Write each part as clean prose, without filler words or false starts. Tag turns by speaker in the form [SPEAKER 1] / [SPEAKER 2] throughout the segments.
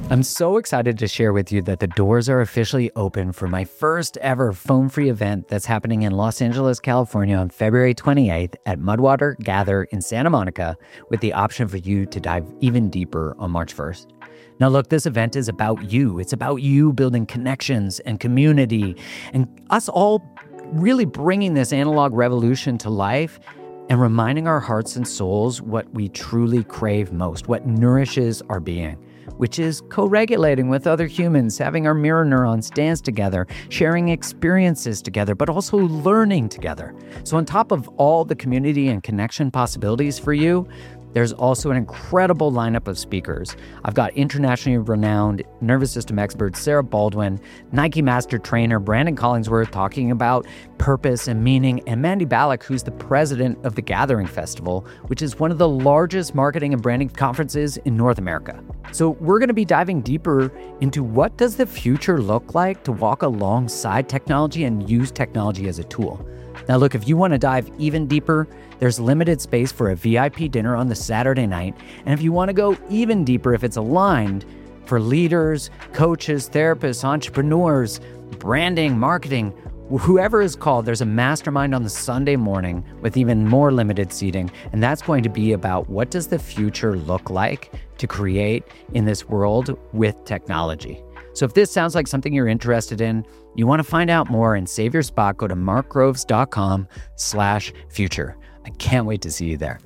[SPEAKER 1] I'm so excited to share with you that the doors are officially open for my first ever phone-free event that's happening in Los Angeles, California on February 28th at Mudwater Gather in Santa Monica, with the option for you to dive even deeper on March 1st. Now look, this event is about you. It's about you building connections and community and us all really bringing this analog revolution to life and reminding our hearts and souls what we truly crave most, what nourishes our being, which is co-regulating with other humans, having our mirror neurons dance together, sharing experiences together, but also learning together. So on top of all the community and connection possibilities for you, there's also an incredible lineup of speakers. I've got internationally renowned nervous system expert Sarah Baldwin, Nike master trainer Brandon Collingsworth talking about purpose and meaning, and Mandy Ballack, who's the president of the Gathering Festival, which is one of the largest marketing and branding conferences in North America. So we're going to be diving deeper into what does the future look like to walk alongside technology and use technology as a tool. Now look, if you want to dive even deeper, there's limited space for a VIP dinner on the Saturday night. And if you want to go even deeper, if it's aligned for leaders, coaches, therapists, entrepreneurs, branding, marketing, whoever is called, there's a mastermind on the Sunday morning with even more limited seating. And that's going to be about what does the future look like to create in this world with technology. So if this sounds like something you're interested in, you want to find out more and save your spot, go to markgroves.com/future. I can't wait to see you there.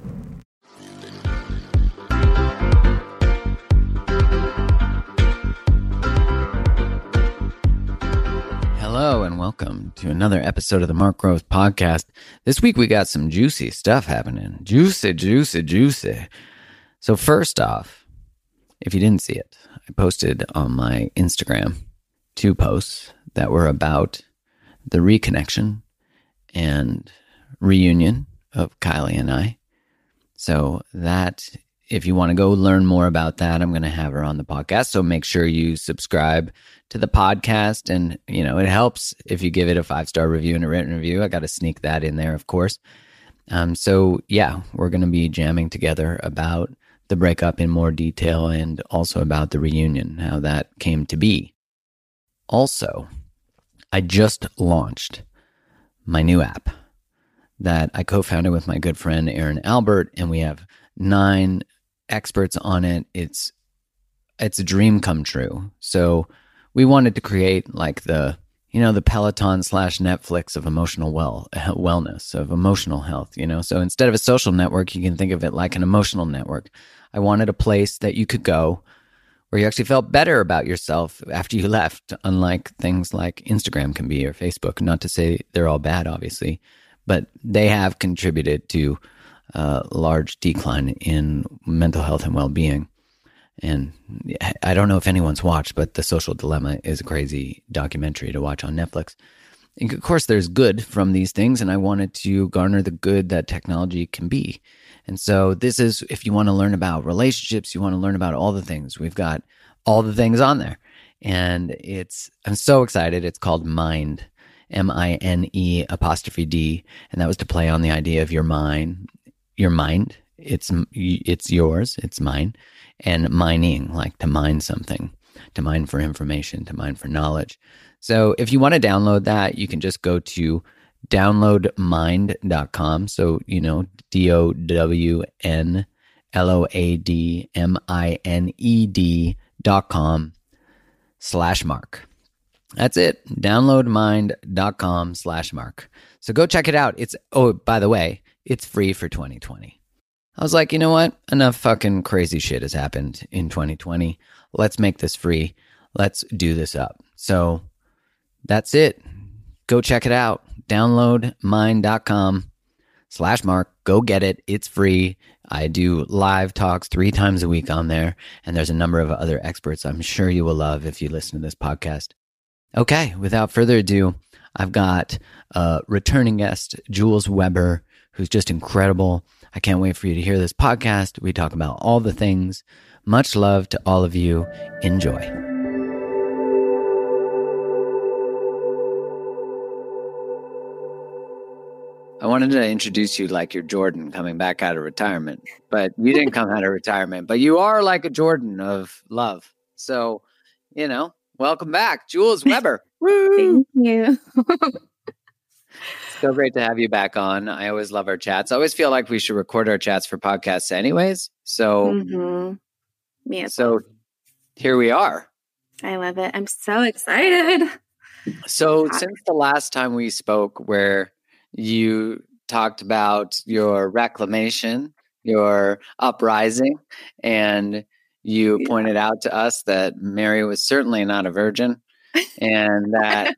[SPEAKER 1] Hello and welcome to another episode of the Mark Groves Podcast. This week we got some juicy stuff happening. Juicy. So first off, if you didn't see it, I posted on my Instagram 2 posts that were about the reconnection and reunion of Kylie and I. So that, if you want to go learn more about that, I'm going to have her on the podcast. So make sure you subscribe to the podcast. And, you know, it helps if you give it a 5-star review and a written review. I got to sneak that in there, of course. So yeah, we're going to be jamming together about the breakup in more detail and also about the reunion, how that came to be. Also, I just launched my new app that I co-founded with my good friend Aaron Albert, and we have 9 experts on it. It's a dream come true. So we wanted to create like the Peloton / Netflix of emotional wellness, of emotional health, So instead of a social network, you can think of it like an emotional network. I wanted a place that you could go where you actually felt better about yourself after you left, unlike things like Instagram can be or Facebook. Not to say they're all bad, obviously, but they have contributed to a large decline in mental health and well-being. And I don't know if anyone's watched, but The Social Dilemma is a crazy documentary to watch on Netflix. And of course, there's good from these things, and I wanted to garner the good that technology can be. And so this is, if you want to learn about relationships, you want to learn about all the things, we've got all the things on there. And I'm so excited. It's called Mind, MINE''D. And that was to play on the idea of your mind. It's yours, it's mine. And mining, like to mine something, to mine for information, to mine for knowledge. So if you want to download that, you can just go to downloadmind.com. So, DOWNLOADMINED.com/Mark. That's it. Downloadmind.com/Mark. So go check it out. By the way, it's free for 2020. I was like, you know what? Enough fucking crazy shit has happened in 2020. Let's make this free. Let's do this up. So that's it. Go check it out. Downloadmind.com/Mark. Go get it. It's free. I do live talks 3 times a week on there. And there's a number of other experts I'm sure you will love if you listen to this podcast. Okay, without further ado, I've got returning guest, Jules Weber, who's just incredible. I can't wait for you to hear this podcast. We talk about all the things. Much love to all of you. Enjoy. I wanted to introduce you like you're Jordan coming back out of retirement, but you didn't come out of retirement, but you are like a Jordan of love. So, welcome back, Jules Weber. Woo!
[SPEAKER 2] Thank you.
[SPEAKER 1] So great to have you back on. I always love our chats. I always feel like we should record our chats for podcasts anyways. So,
[SPEAKER 2] Me as well.
[SPEAKER 1] Here we are.
[SPEAKER 2] I love it. I'm so excited.
[SPEAKER 1] So since the last time we spoke, where you talked about your reclamation, your uprising, and you pointed out to us that Mary was certainly not a virgin. And that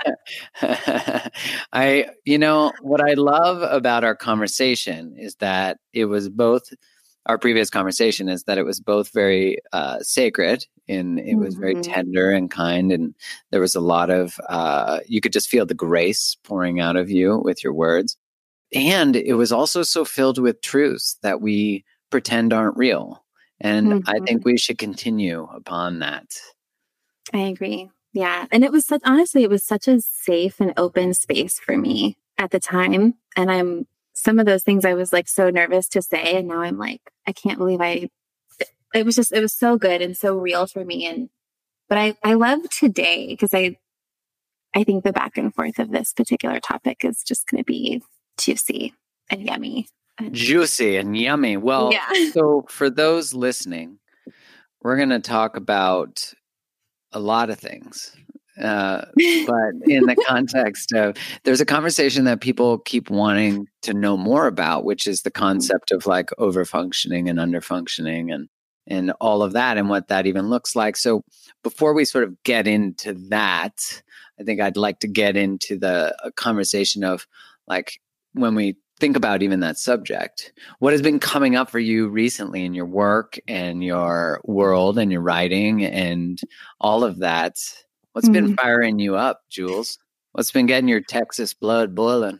[SPEAKER 1] what I love about our conversation is that it was both our previous conversation is that it was both very sacred and it was very tender and kind. And there was a lot of, you could just feel the grace pouring out of you with your words. And it was also so filled with truths that we pretend aren't real. And I think we should continue upon that.
[SPEAKER 2] I agree. Yeah. And it was honestly, it was such a safe and open space for me at the time. And some of those things I was like so nervous to say. And now I'm like, I can't believe it was so good and so real for me. But I love today because I think the back and forth of this particular topic is just going to be juicy and yummy.
[SPEAKER 1] Juicy and yummy. Well, So for those listening, we're going to talk about a lot of things. But in the context of, there's a conversation that people keep wanting to know more about, which is the concept of like overfunctioning and underfunctioning and all of that and what that even looks like. So before we sort of get into that, I think I'd like to get into the conversation of like, when we think about even that subject, what has been coming up for you recently in your work and your world and your writing and all of that? What's been firing you up, Jules? What's been getting your Texas blood boiling,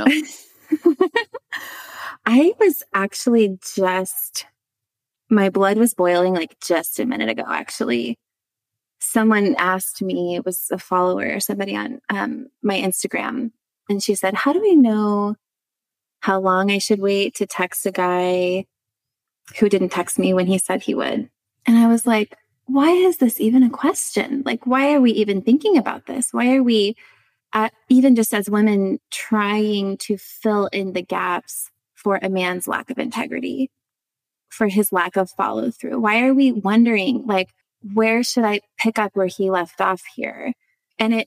[SPEAKER 2] I was actually my blood was boiling like just a minute ago, actually. Someone asked me, it was a follower, somebody on my Instagram, and she said, how do we know how long I should wait to text a guy who didn't text me when he said he would? And I was like, why is this even a question? Like, why are we even thinking about this? Why are we, even just as women, trying to fill in the gaps for a man's lack of integrity, for his lack of follow through? Why are we wondering, like, where should I pick up where he left off here? And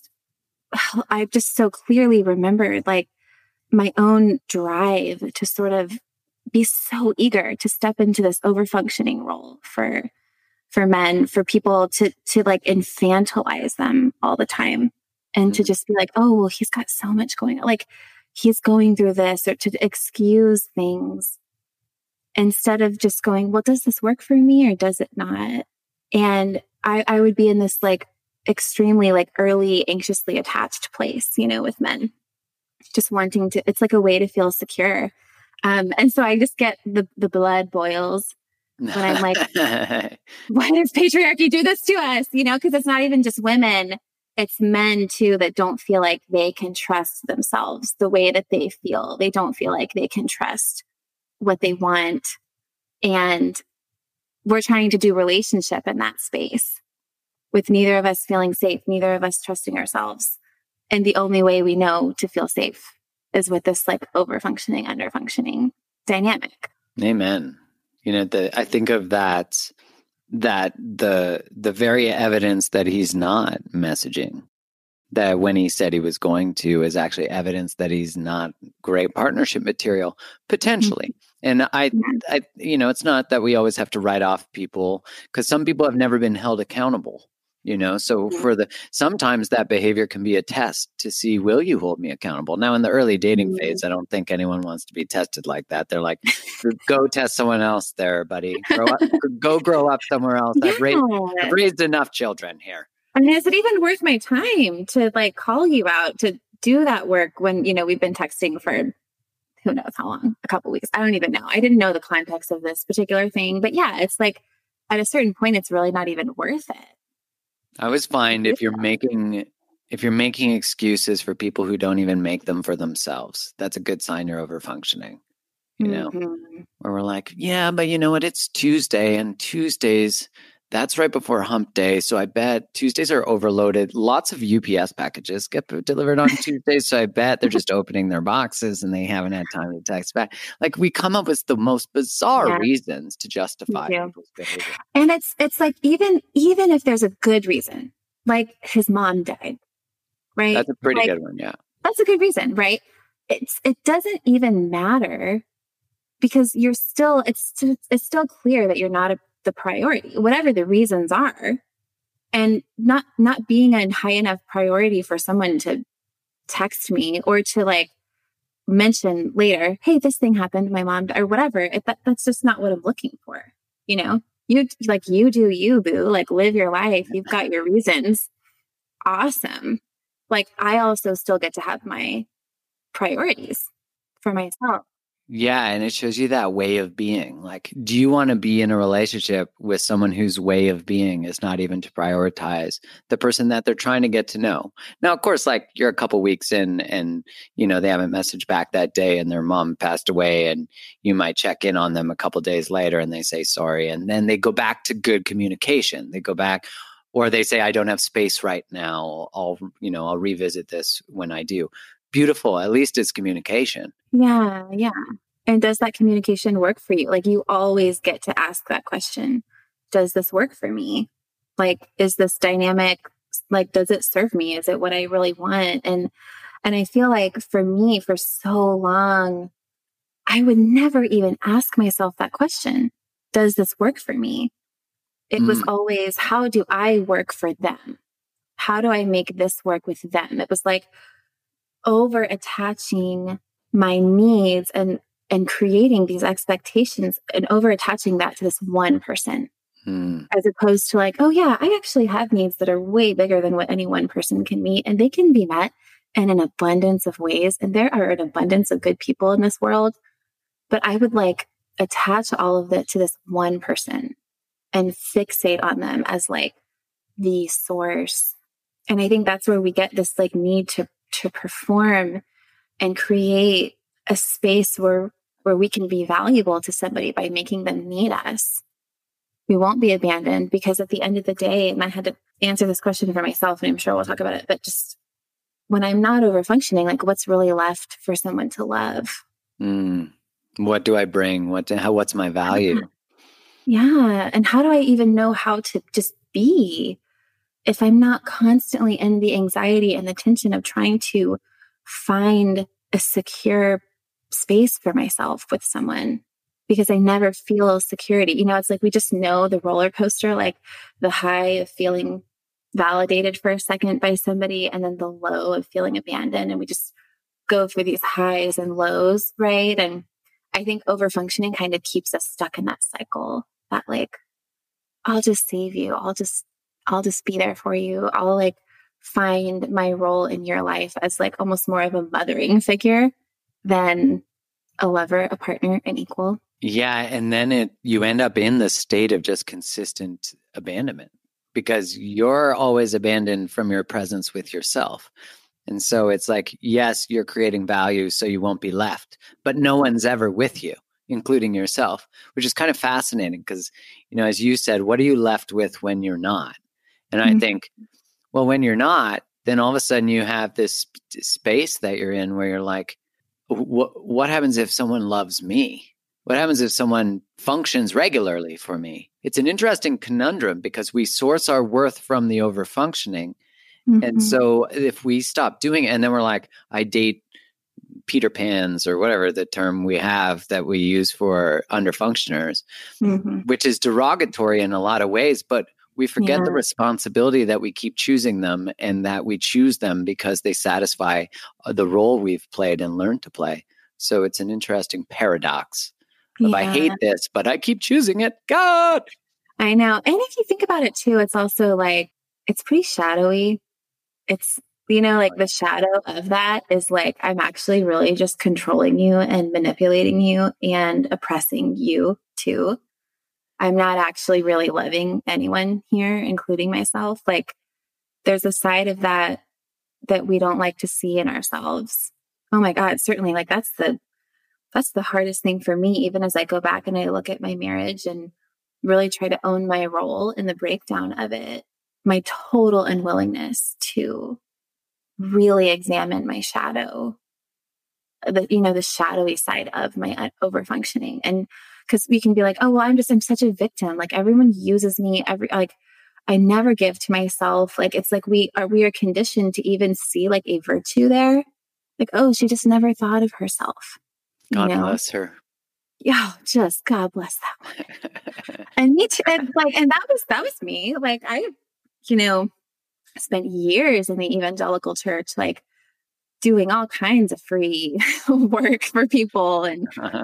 [SPEAKER 2] I just so clearly remembered like my own drive to sort of be so eager to step into this overfunctioning role for men, for people to like infantilize them all the time and to just be like, oh, well, he's got so much going on. Like he's going through this, or to excuse things instead of just going, well, does this work for me or does it not? And I would be in this like extremely like early, anxiously attached place, with men, just wanting to, it's like a way to feel secure. And so I just get the blood boils when I'm like, why does patriarchy do this to us? Because it's not even just women, it's men too that don't feel like they can trust themselves the way that they feel. They don't feel like they can trust what they want. And we're trying to do relationship in that space with neither of us feeling safe, neither of us trusting ourselves. And the only way we know to feel safe is with this like over-functioning, under-functioning dynamic.
[SPEAKER 1] Amen. I think of that the very evidence that he's not messaging, that when he said he was going to, is actually evidence that he's not great partnership material, potentially. And I it's not that we always have to write off people, because some people have never been held accountable. So sometimes that behavior can be a test to see, will you hold me accountable? Now, in the early dating phase, I don't think anyone wants to be tested like that. They're like, go test someone else there, buddy. Grow up somewhere else. I've raised enough children here.
[SPEAKER 2] I mean, is it even worth my time to like call you out to do that work when, we've been texting for who knows how long, a couple weeks. I don't even know. I didn't know the context of this particular thing, but yeah, it's like at a certain point, it's really not even worth it.
[SPEAKER 1] I always find if you're making excuses for people who don't even make them for themselves, that's a good sign you're overfunctioning. Where we're like, yeah, but you know what? It's Tuesday, and Tuesdays That's right before hump day. So I bet Tuesdays are overloaded. Lots of UPS packages get delivered on Tuesdays. So I bet they're just opening their boxes and they haven't had time to text back. Like we come up with the most bizarre reasons to justify people's behavior.
[SPEAKER 2] And it's like even if there's a good reason, like his mom died, right?
[SPEAKER 1] That's a pretty good one. Yeah.
[SPEAKER 2] That's a good reason, right? It doesn't even matter because it's still clear that you're not the priority, whatever the reasons are, and not being a high enough priority for someone to text me or to like mention later, hey, this thing happened, my mom, or whatever. That's just not what I'm looking for. You know, you do you, boo, like live your life. You've got your reasons. Awesome. Like I also still get to have my priorities for myself.
[SPEAKER 1] Yeah. And it shows you that way of being. Like, do you want to be in a relationship with someone whose way of being is not even to prioritize the person that they're trying to get to know? Now, of course, like you're a couple weeks in and, you know, they haven't messaged back that day and their mom passed away and you might check in on them a couple days later and they say sorry. And then they go back to good communication. They go back or they say, I don't have space right now. I'll revisit this when I do. Beautiful. At least it's communication.
[SPEAKER 2] Yeah. Yeah. And does that communication work for you? Like you always get to ask that question. Does this work for me? Like, is this dynamic? Like, does it serve me? Is it what I really want? And I feel like for me, for so long, I would never even ask myself that question. Does this work for me? It was always, how do I work for them? How do I make this work with them? It was like, over attaching my needs and creating these expectations and over attaching that to this one person, as opposed to like, oh yeah, I actually have needs that are way bigger than what any one person can meet, and they can be met in an abundance of ways. And there are an abundance of good people in this world, but I would like attach all of that to this one person and fixate on them as like the source. And I think that's where we get this like need to perform and create a space where we can be valuable to somebody by making them need us. We won't be abandoned because at the end of the day, and I had to answer this question for myself, and I'm sure we'll talk about it, but just when I'm not over functioning, like what's really left for someone to love?
[SPEAKER 1] What do I bring? What's my value?
[SPEAKER 2] Yeah. And how do I even know how to just be if I'm not constantly in the anxiety and the tension of trying to find a secure space for myself with someone, because I never feel security. You know, it's like we just know the roller coaster, like the high of feeling validated for a second by somebody and then the low of feeling abandoned. And we just go through these highs and lows, right? And I think overfunctioning kind of keeps us stuck in that cycle that like, I'll just save you. I'll just be there for you. I'll like find my role in your life as like almost more of a mothering figure than a lover, a partner, an equal.
[SPEAKER 1] Yeah. And then you end up in the state of just consistent abandonment because you're always abandoned from your presence with yourself. And so it's like, yes, you're creating value so you won't be left, but no one's ever with you, including yourself, which is kind of fascinating because, you know, as you said, what are you left with when you're not? And I think, well, when you're not, then all of a sudden you have this space that you're in where you're like, what happens if someone loves me? What happens if someone functions regularly for me? It's an interesting conundrum because we source our worth from the overfunctioning. And so if we stop doing it and then we're like, I date Peter Pans or whatever the term we have that we use for underfunctioners, which is derogatory in a lot of ways, but we forget the responsibility that we keep choosing them and that we choose them because they satisfy the role we've played and learned to play. So it's an interesting paradox of I hate this, but I keep choosing it. God!
[SPEAKER 2] I know. And if you think about it too, it's also like, it's pretty shadowy. It's, you know, like the shadow of that is like, I'm actually really just controlling you and manipulating you and oppressing you too. I'm not actually really loving anyone here, including myself. Like there's a side of that we don't like to see in ourselves. Oh my God, certainly. Like that's the hardest thing for me, even as I go back and I look at my marriage and really try to own my role in the breakdown of it, my total unwillingness to really examine my shadow, the shadowy side of my overfunctioning. And because we can be like, oh, well, I'm such a victim. Like everyone uses me I never give to myself. Like, it's like we are conditioned to even see like a virtue there. Like, oh, she just never thought of herself.
[SPEAKER 1] God bless her.
[SPEAKER 2] Yeah, just God bless that one. And me too. And that was me. Like I, spent years in the evangelical church, like doing all kinds of free work for people. And,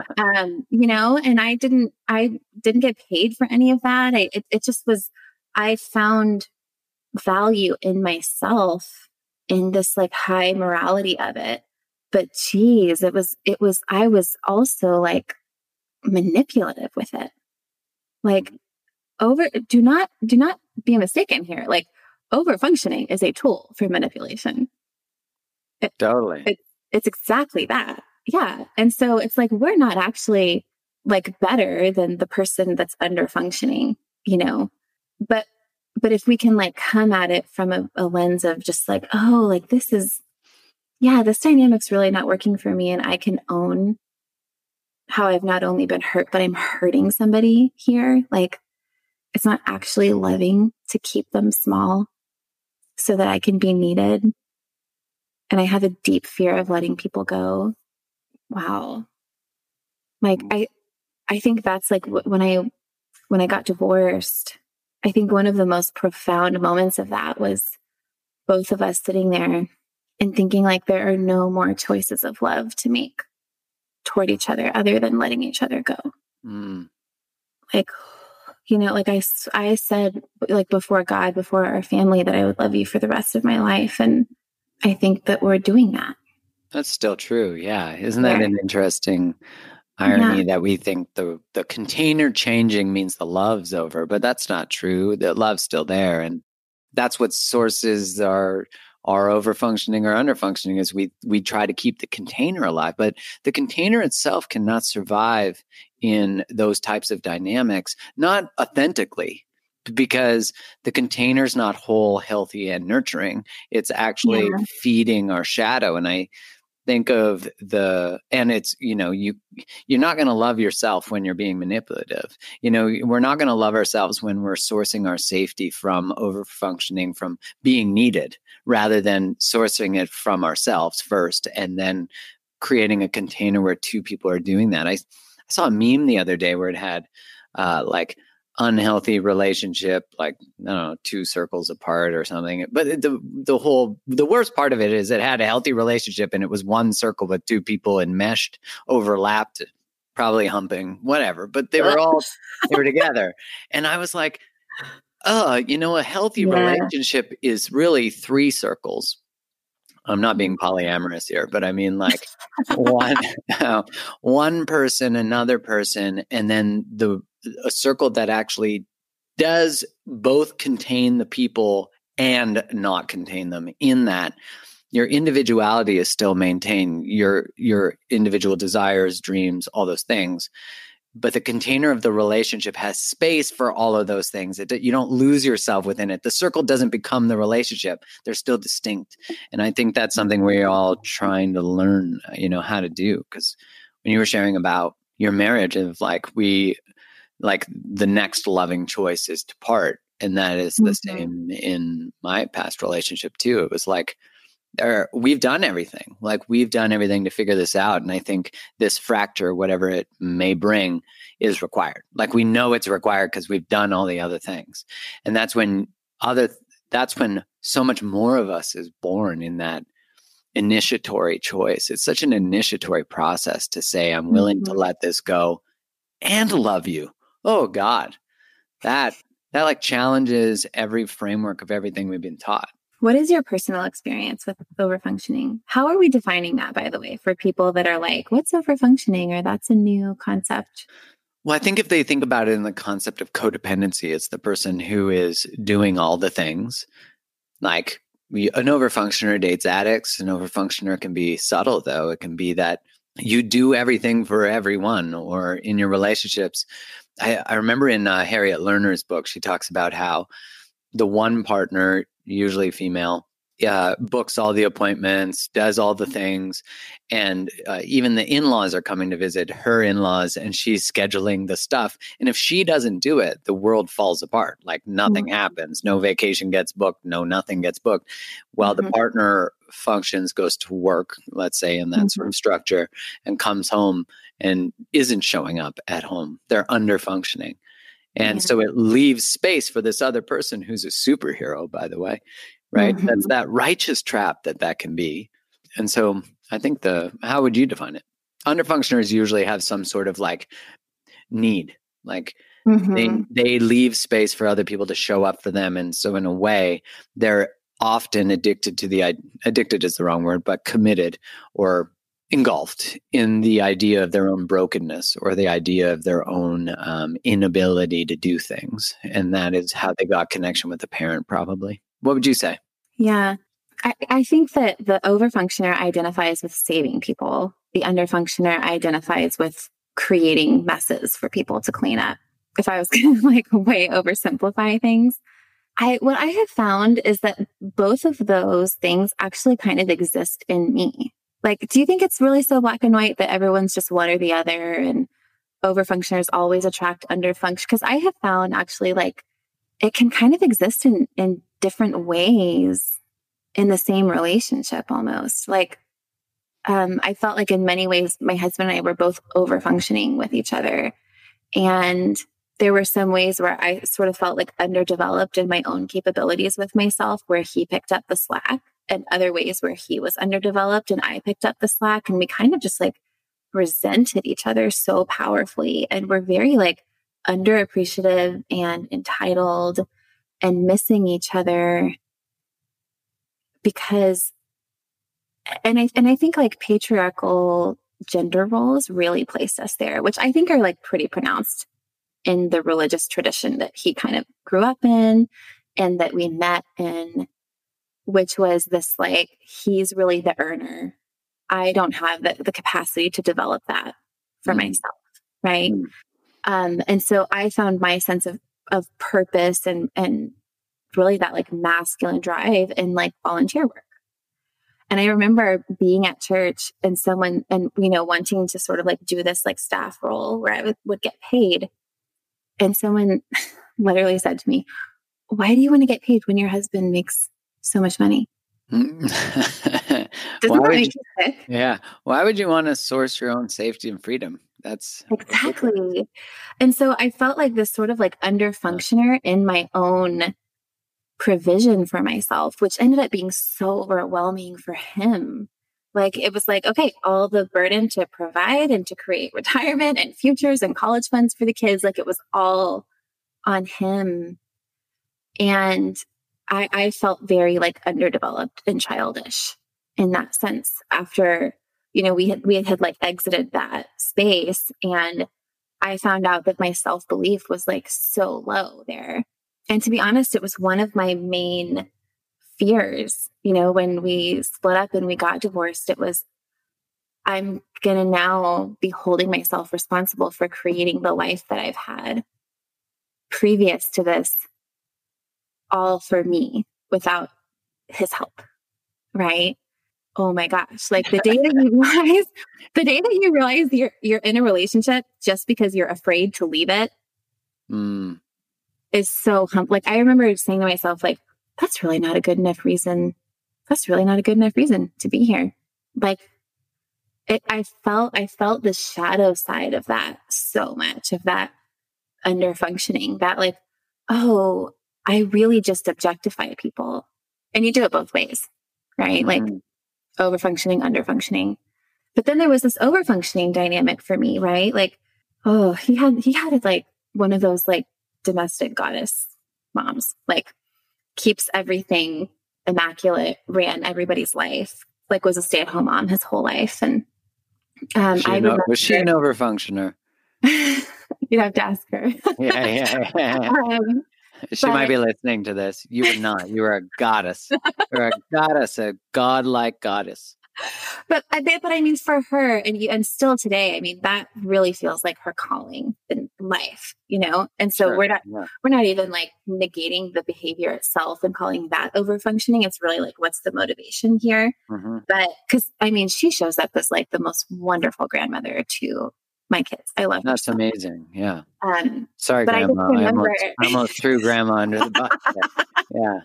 [SPEAKER 2] and I didn't get paid for any of that. It just was, I found value in myself in this like high morality of it. But geez, I was also like manipulative with it. Like do not be mistaken here. Like over functioning is a tool for manipulation.
[SPEAKER 1] Totally.
[SPEAKER 2] It's exactly that. Yeah. And so it's like, we're not actually like better than the person that's under functioning, but if we can like come at it from a lens of just like, oh, like this dynamic's really not working for me. And I can own how I've not only been hurt, but I'm hurting somebody here. Like it's not actually loving to keep them small so that I can be needed. And I have a deep fear of letting people go. Wow. Like, I think that's like when I got divorced, I think one of the most profound moments of that was both of us sitting there and thinking like there are no more choices of love to make toward each other other than letting each other go. Like, like I said, like before God, before our family, that I would love you for the rest of my life. And I think that we're doing that.
[SPEAKER 1] That's still true. Yeah. Isn't that an interesting irony that we think the container changing means the love's over, but that's not true. The love's still there. And that's what sources are over functioning or under functioning is we try to keep the container alive, but the container itself cannot survive in those types of dynamics, not authentically, because the container's not whole, healthy, and nurturing. It's actually feeding our shadow. And I think of and it's, you're not going to love yourself when you're being manipulative. We're not going to love ourselves when we're sourcing our safety from overfunctioning, from being needed, rather than sourcing it from ourselves first and then creating a container where two people are doing that. I saw a meme the other day where it had like unhealthy relationship, like, I don't know, 2 circles apart or something. But the worst part of it is it had a healthy relationship and it was 1 circle with 2 people enmeshed, overlapped, probably humping, whatever. But they were together. And I was like, a healthy relationship is really 3 circles. I'm not being polyamorous here, but I mean like one person, another person, and then a circle that actually does both contain the people and not contain them, in that your individuality is still maintained, your individual desires, dreams, all those things. But the container of the relationship has space for all of those things. You don't lose yourself within it. The circle doesn't become the relationship. They're still distinct. And I think that's something we're all trying to learn, how to do. Because when you were sharing about your marriage, of like the next loving choice is to part. And that is the same in my past relationship too. It was like, we've done everything. Like we've done everything to figure this out. And I think this fracture, whatever it may bring, is required. Like we know it's required because we've done all the other things. And that's when so much more of us is born in that initiatory choice. It's such an initiatory process to say, I'm willing to let this go and love you. Oh God, that like challenges every framework of everything we've been taught.
[SPEAKER 2] What is your personal experience with overfunctioning? How are we defining that, by the way, for people that are like, what's overfunctioning? Or that's a new concept?
[SPEAKER 1] Well, I think if they think about it in the concept of codependency, it's the person who is doing all the things. Like an overfunctioner dates addicts. An overfunctioner can be subtle, though. It can be that you do everything for everyone, or in your relationships, I remember in Harriet Lerner's book, she talks about how the one partner, usually female, books all the appointments, does all the things. And even the in-laws are coming to visit her in-laws, and she's scheduling the stuff. And if she doesn't do it, the world falls apart. Like nothing happens. No vacation gets booked. No, nothing gets booked. While the partner functions, goes to work, let's say, in that sort of structure, and comes home and isn't showing up at home. They're under functioning. And so it leaves space for this other person who's a superhero, by the way, right? That's that righteous trap that can be. And so I think how would you define it? Underfunctioners usually have some sort of like need, like they leave space for other people to show up for them. And so in a way, they're often addicted is the wrong word, but committed or engulfed in the idea of their own brokenness or the idea of their own inability to do things. And that is how they got connection with the parent, probably. What would you say?
[SPEAKER 2] Yeah. I think that the overfunctioner identifies with saving people. The underfunctioner identifies with creating messes for people to clean up. If I was going to like way oversimplify things, what I have found is that both of those things actually kind of exist in me. Like, do you think it's really so black and white that everyone's just one or the other and overfunctioners always attract underfunction? Because I have found actually like it can kind of exist in different ways in the same relationship almost. Like, I felt like in many ways, my husband and I were both overfunctioning with each other. And there were some ways where I sort of felt like underdeveloped in my own capabilities with myself, where he picked up the slack, and other ways where he was underdeveloped and I picked up the slack. And we kind of just like resented each other so powerfully. And we're very like underappreciative and entitled and missing each other because, and I think like patriarchal gender roles really placed us there, which I think are like pretty pronounced in the religious tradition that he kind of grew up in and that we met in, which was this like, he's really the earner. I don't have the capacity to develop that for myself. Right. And so I found my sense of purpose and really that like masculine drive in like volunteer work. And I remember being at church and someone, and, you know, wanting to sort of like do this like staff role where I would get paid. And someone literally said to me, why do you want to get paid when your husband makes so much money? Doesn't that make you sick?
[SPEAKER 1] Yeah. Why would you want to source your own safety and freedom? That's
[SPEAKER 2] exactly. And so I felt like this sort of like underfunctioner in my own provision for myself, which ended up being so overwhelming for him. Like, it was like, okay, all the burden to provide and to create retirement and futures and college funds for the kids, like it was all on him. And I felt very like underdeveloped and childish in that sense after, you know, we had like exited that space, and I found out that my self-belief was like so low there. And to be honest, it was one of my main fears, you know, when we split up and we got divorced. It was, I'm going to now be holding myself responsible for creating the life that I've had previous to this, all for me without his help. Right. Oh my gosh. Like the day that you realize you're in a relationship just because you're afraid to leave it is so like, I remember saying to myself, like, that's really not a good enough reason. That's really not a good enough reason to be here. Like I felt the shadow side of that so much, of that underfunctioning, that like, oh, I really just objectify people. And you do it both ways, right? Like overfunctioning, underfunctioning. But then there was this overfunctioning dynamic for me, right? Like, oh, he had like one of those like domestic goddess moms, like keeps everything immaculate, ran everybody's life, like was a stay-at-home mom his whole life. And
[SPEAKER 1] was she an overfunctioner?
[SPEAKER 2] You'd have to ask her.
[SPEAKER 1] Yeah. She might be listening to this. You were not. You were a goddess. You're a goddess, a godlike goddess.
[SPEAKER 2] But I mean, for her and still today, I mean, that really feels like her calling in life, you know? And so
[SPEAKER 1] Sure. Yeah.
[SPEAKER 2] we're not even like negating the behavior itself and calling that over functioning. It's really like, what's the motivation here?
[SPEAKER 1] Hmm.
[SPEAKER 2] But because I mean, she shows up as like the most wonderful grandmother to my kids. I love her
[SPEAKER 1] That's
[SPEAKER 2] so much.
[SPEAKER 1] amazing. Yeah.
[SPEAKER 2] Um,
[SPEAKER 1] Sorry,
[SPEAKER 2] but I just
[SPEAKER 1] Grandma.
[SPEAKER 2] remember,
[SPEAKER 1] I almost threw Grandma under the bus. Yeah.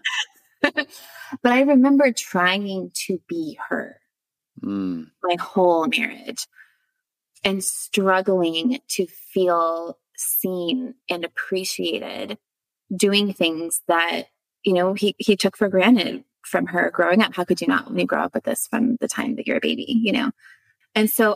[SPEAKER 2] but I remember trying to be her
[SPEAKER 1] Mm.
[SPEAKER 2] my whole marriage and struggling to feel seen and appreciated doing things that, you know, he took for granted from her growing up. How could you not when you grow up with this from the time that you're a baby, you know? And so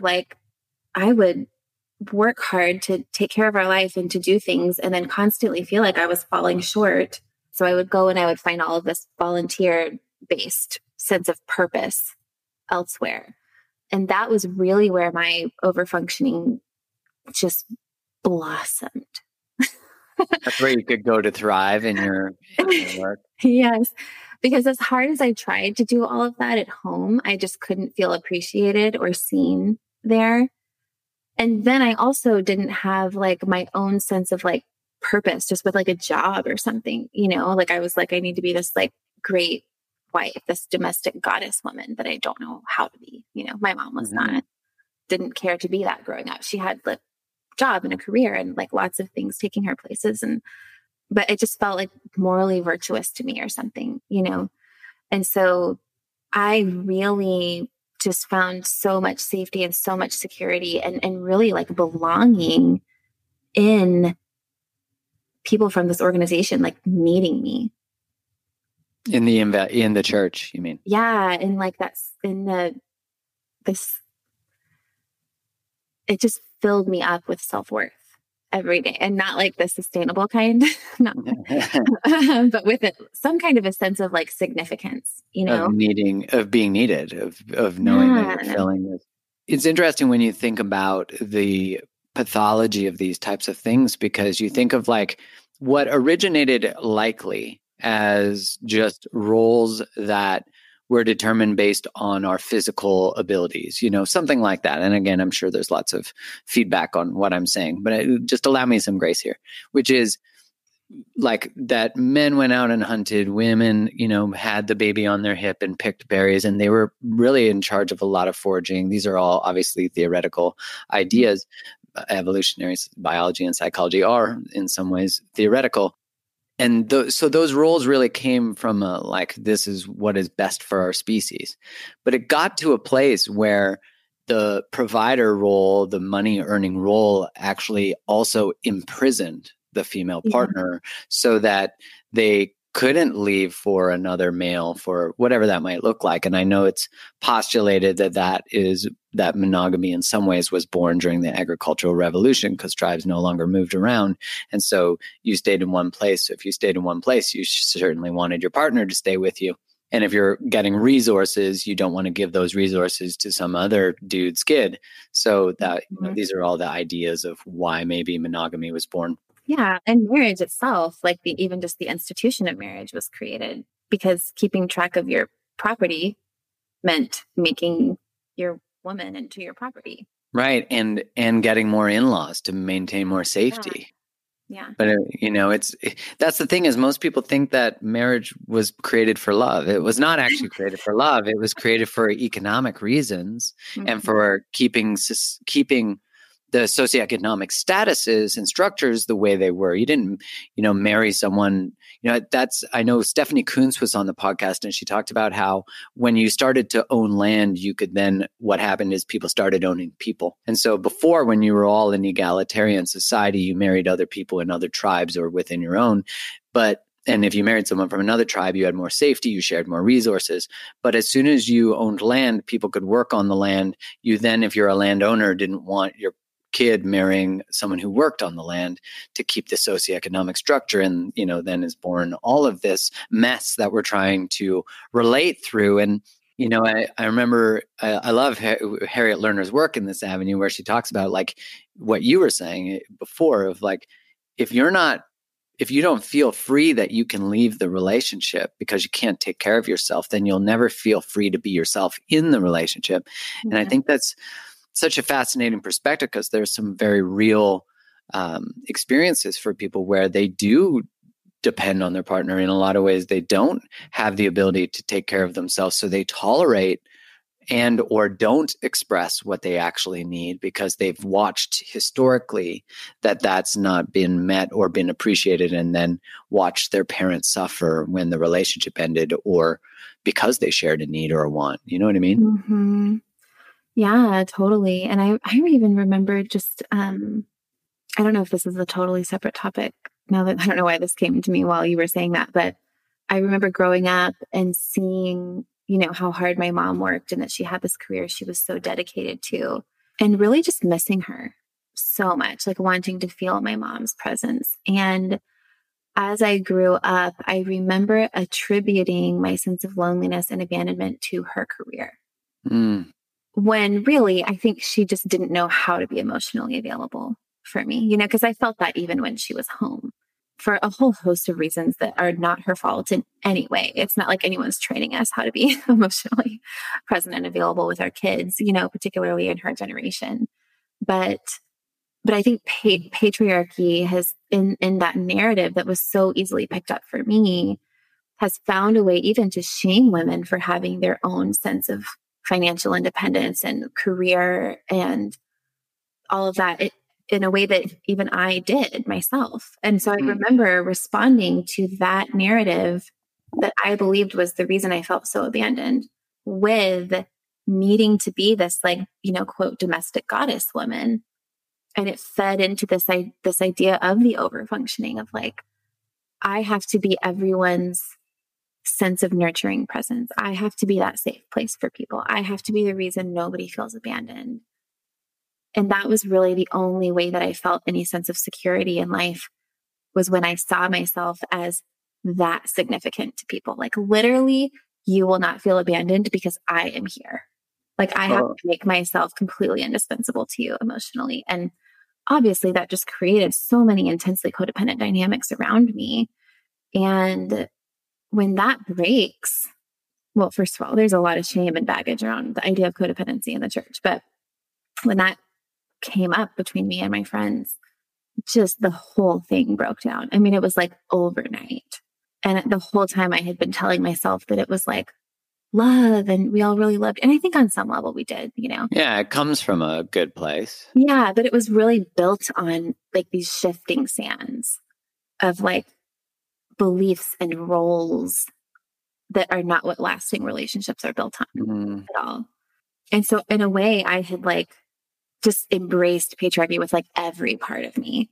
[SPEAKER 2] I would work hard to take care of our life and to do things and then constantly feel like I was falling short. So I would go and I would find all of this volunteer based sense of purpose elsewhere. And that was really where my overfunctioning just blossomed.
[SPEAKER 1] That's where you could go to thrive in your work.
[SPEAKER 2] Yes. Because as hard as I tried to do all of that at home, I just couldn't feel appreciated or seen there. And then I also didn't have like my own sense of like purpose just with like a job or something, you know, like I was like, I need to be this like great wife, this domestic goddess woman that I don't know how to be. You know, my mom was
[SPEAKER 1] Mm-hmm.
[SPEAKER 2] not, didn't care to be that growing up. She had like job and a career and like lots of things taking her places. But it just felt like morally virtuous to me or something, you know? And so I really just found so much safety and so much security and really like belonging in people from this organization, like needing me.
[SPEAKER 1] In the church, you mean?
[SPEAKER 2] Yeah. And like that's this, it just filled me up with self-worth every day and not like the sustainable kind, not, but with it, some kind of a sense of like significance, you know?
[SPEAKER 1] of being needed, of knowing that you're filling this. It's interesting when you think about the pathology of these types of things, because you think of like what originated likely as just roles that were determined based on our physical abilities, you know, something like that. And again, I'm sure there's lots of feedback on what I'm saying, but just allow me some grace here, which is like that men went out and hunted, women, you know, had the baby on their hip and picked berries, and they were really in charge of a lot of foraging. These are all obviously theoretical ideas. Evolutionary biology and psychology are in some ways theoretical. And so those roles really came from like, this is what is best for our species. But it got to a place where the provider role, the money earning role, actually also imprisoned the female partner so that they couldn't leave for another male for whatever that might look like. And I know it's postulated that monogamy in some ways was born during the agricultural revolution because tribes no longer moved around. And so you stayed in one place. So if you stayed in one place, you certainly wanted your partner to stay with you. And if you're getting resources, you don't want to give those resources to some other dude's kid. So that, you know, these are all the ideas of why maybe monogamy was born.
[SPEAKER 2] Yeah. And marriage itself, like even just the institution of marriage was created because keeping track of your property meant making your woman into your property.
[SPEAKER 1] Right. And getting more in-laws to maintain more safety.
[SPEAKER 2] Yeah.
[SPEAKER 1] But, you know, that's the thing is most people think that marriage was created for love. It was not actually created for love. It was created for economic reasons and for keeping the socioeconomic statuses and structures the way they were. You didn't, you know, marry someone, you know, I know Stephanie Kuntz was on the podcast and she talked about how when you started to own land, you could then, what happened is people started owning people. And so before, when you were all in egalitarian society, you married other people in other tribes or within your own. And if you married someone from another tribe, you had more safety, you shared more resources. But as soon as you owned land, people could work on the land. You then, if you're a landowner, didn't want your kid marrying someone who worked on the land to keep the socioeconomic structure. And, you know, then is born all of this mess that we're trying to relate through. And, you know, I remember, I love Harriet Lerner's work in this avenue where she talks about like what you were saying before of like, if you're not if you don't feel free that you can leave the relationship because you can't take care of yourself, then you'll never feel free to be yourself in the relationship. And I think that's such a fascinating perspective, because there's some very real experiences for people where they do depend on their partner in a lot of ways. They don't have the ability to take care of themselves, so they tolerate and or don't express what they actually need because they've watched historically that that's not been met or been appreciated, and then watched their parents suffer when the relationship ended or because they shared a need or a want. You know what I mean?
[SPEAKER 2] Mm-hmm. Yeah, totally. And I even remember just, I don't know if this is a totally separate topic now that I don't know why this came to me while you were saying that, but I remember growing up and seeing, how hard my mom worked and that she had this career she was so dedicated to, and really just missing her so much, like wanting to feel my mom's presence. And as I grew up, I remember attributing my sense of loneliness and abandonment to her career. When really, I think she just didn't know how to be emotionally available for me, because I felt that even when she was home, for a whole host of reasons that are not her fault in any way. It's not like anyone's training us how to be emotionally present and available with our kids, particularly in her generation. But I think patriarchy has, in that narrative that was so easily picked up for me, has found a way even to shame women for having their own sense of financial independence and career and all of that, in a way that even I did myself. And so I remember responding to that narrative that I believed was the reason I felt so abandoned, with needing to be this, like, quote, domestic goddess woman. And it fed into this idea of the overfunctioning of, like, I have to be everyone's sense of nurturing presence. I have to be that safe place for people. I have to be the reason nobody feels abandoned. And that was really the only way that I felt any sense of security in life, was when I saw myself as that significant to people. Like, literally, you will not feel abandoned because I am here. Like, I have to make myself completely indispensable to you emotionally. And obviously that just created so many intensely codependent dynamics around me. And when that breaks, well, first of all, there's a lot of shame and baggage around the idea of codependency in the church. But when that came up between me and my friends, just the whole thing broke down. I mean, it was like overnight. And the whole time I had been telling myself that it was like love and we all really loved. And I think on some level we did,
[SPEAKER 1] Yeah, it comes from a good place.
[SPEAKER 2] Yeah, but it was really built on like these shifting sands of like beliefs and roles that are not what lasting relationships are built on at all. And so in a way, I had like just embraced patriarchy with like every part of me,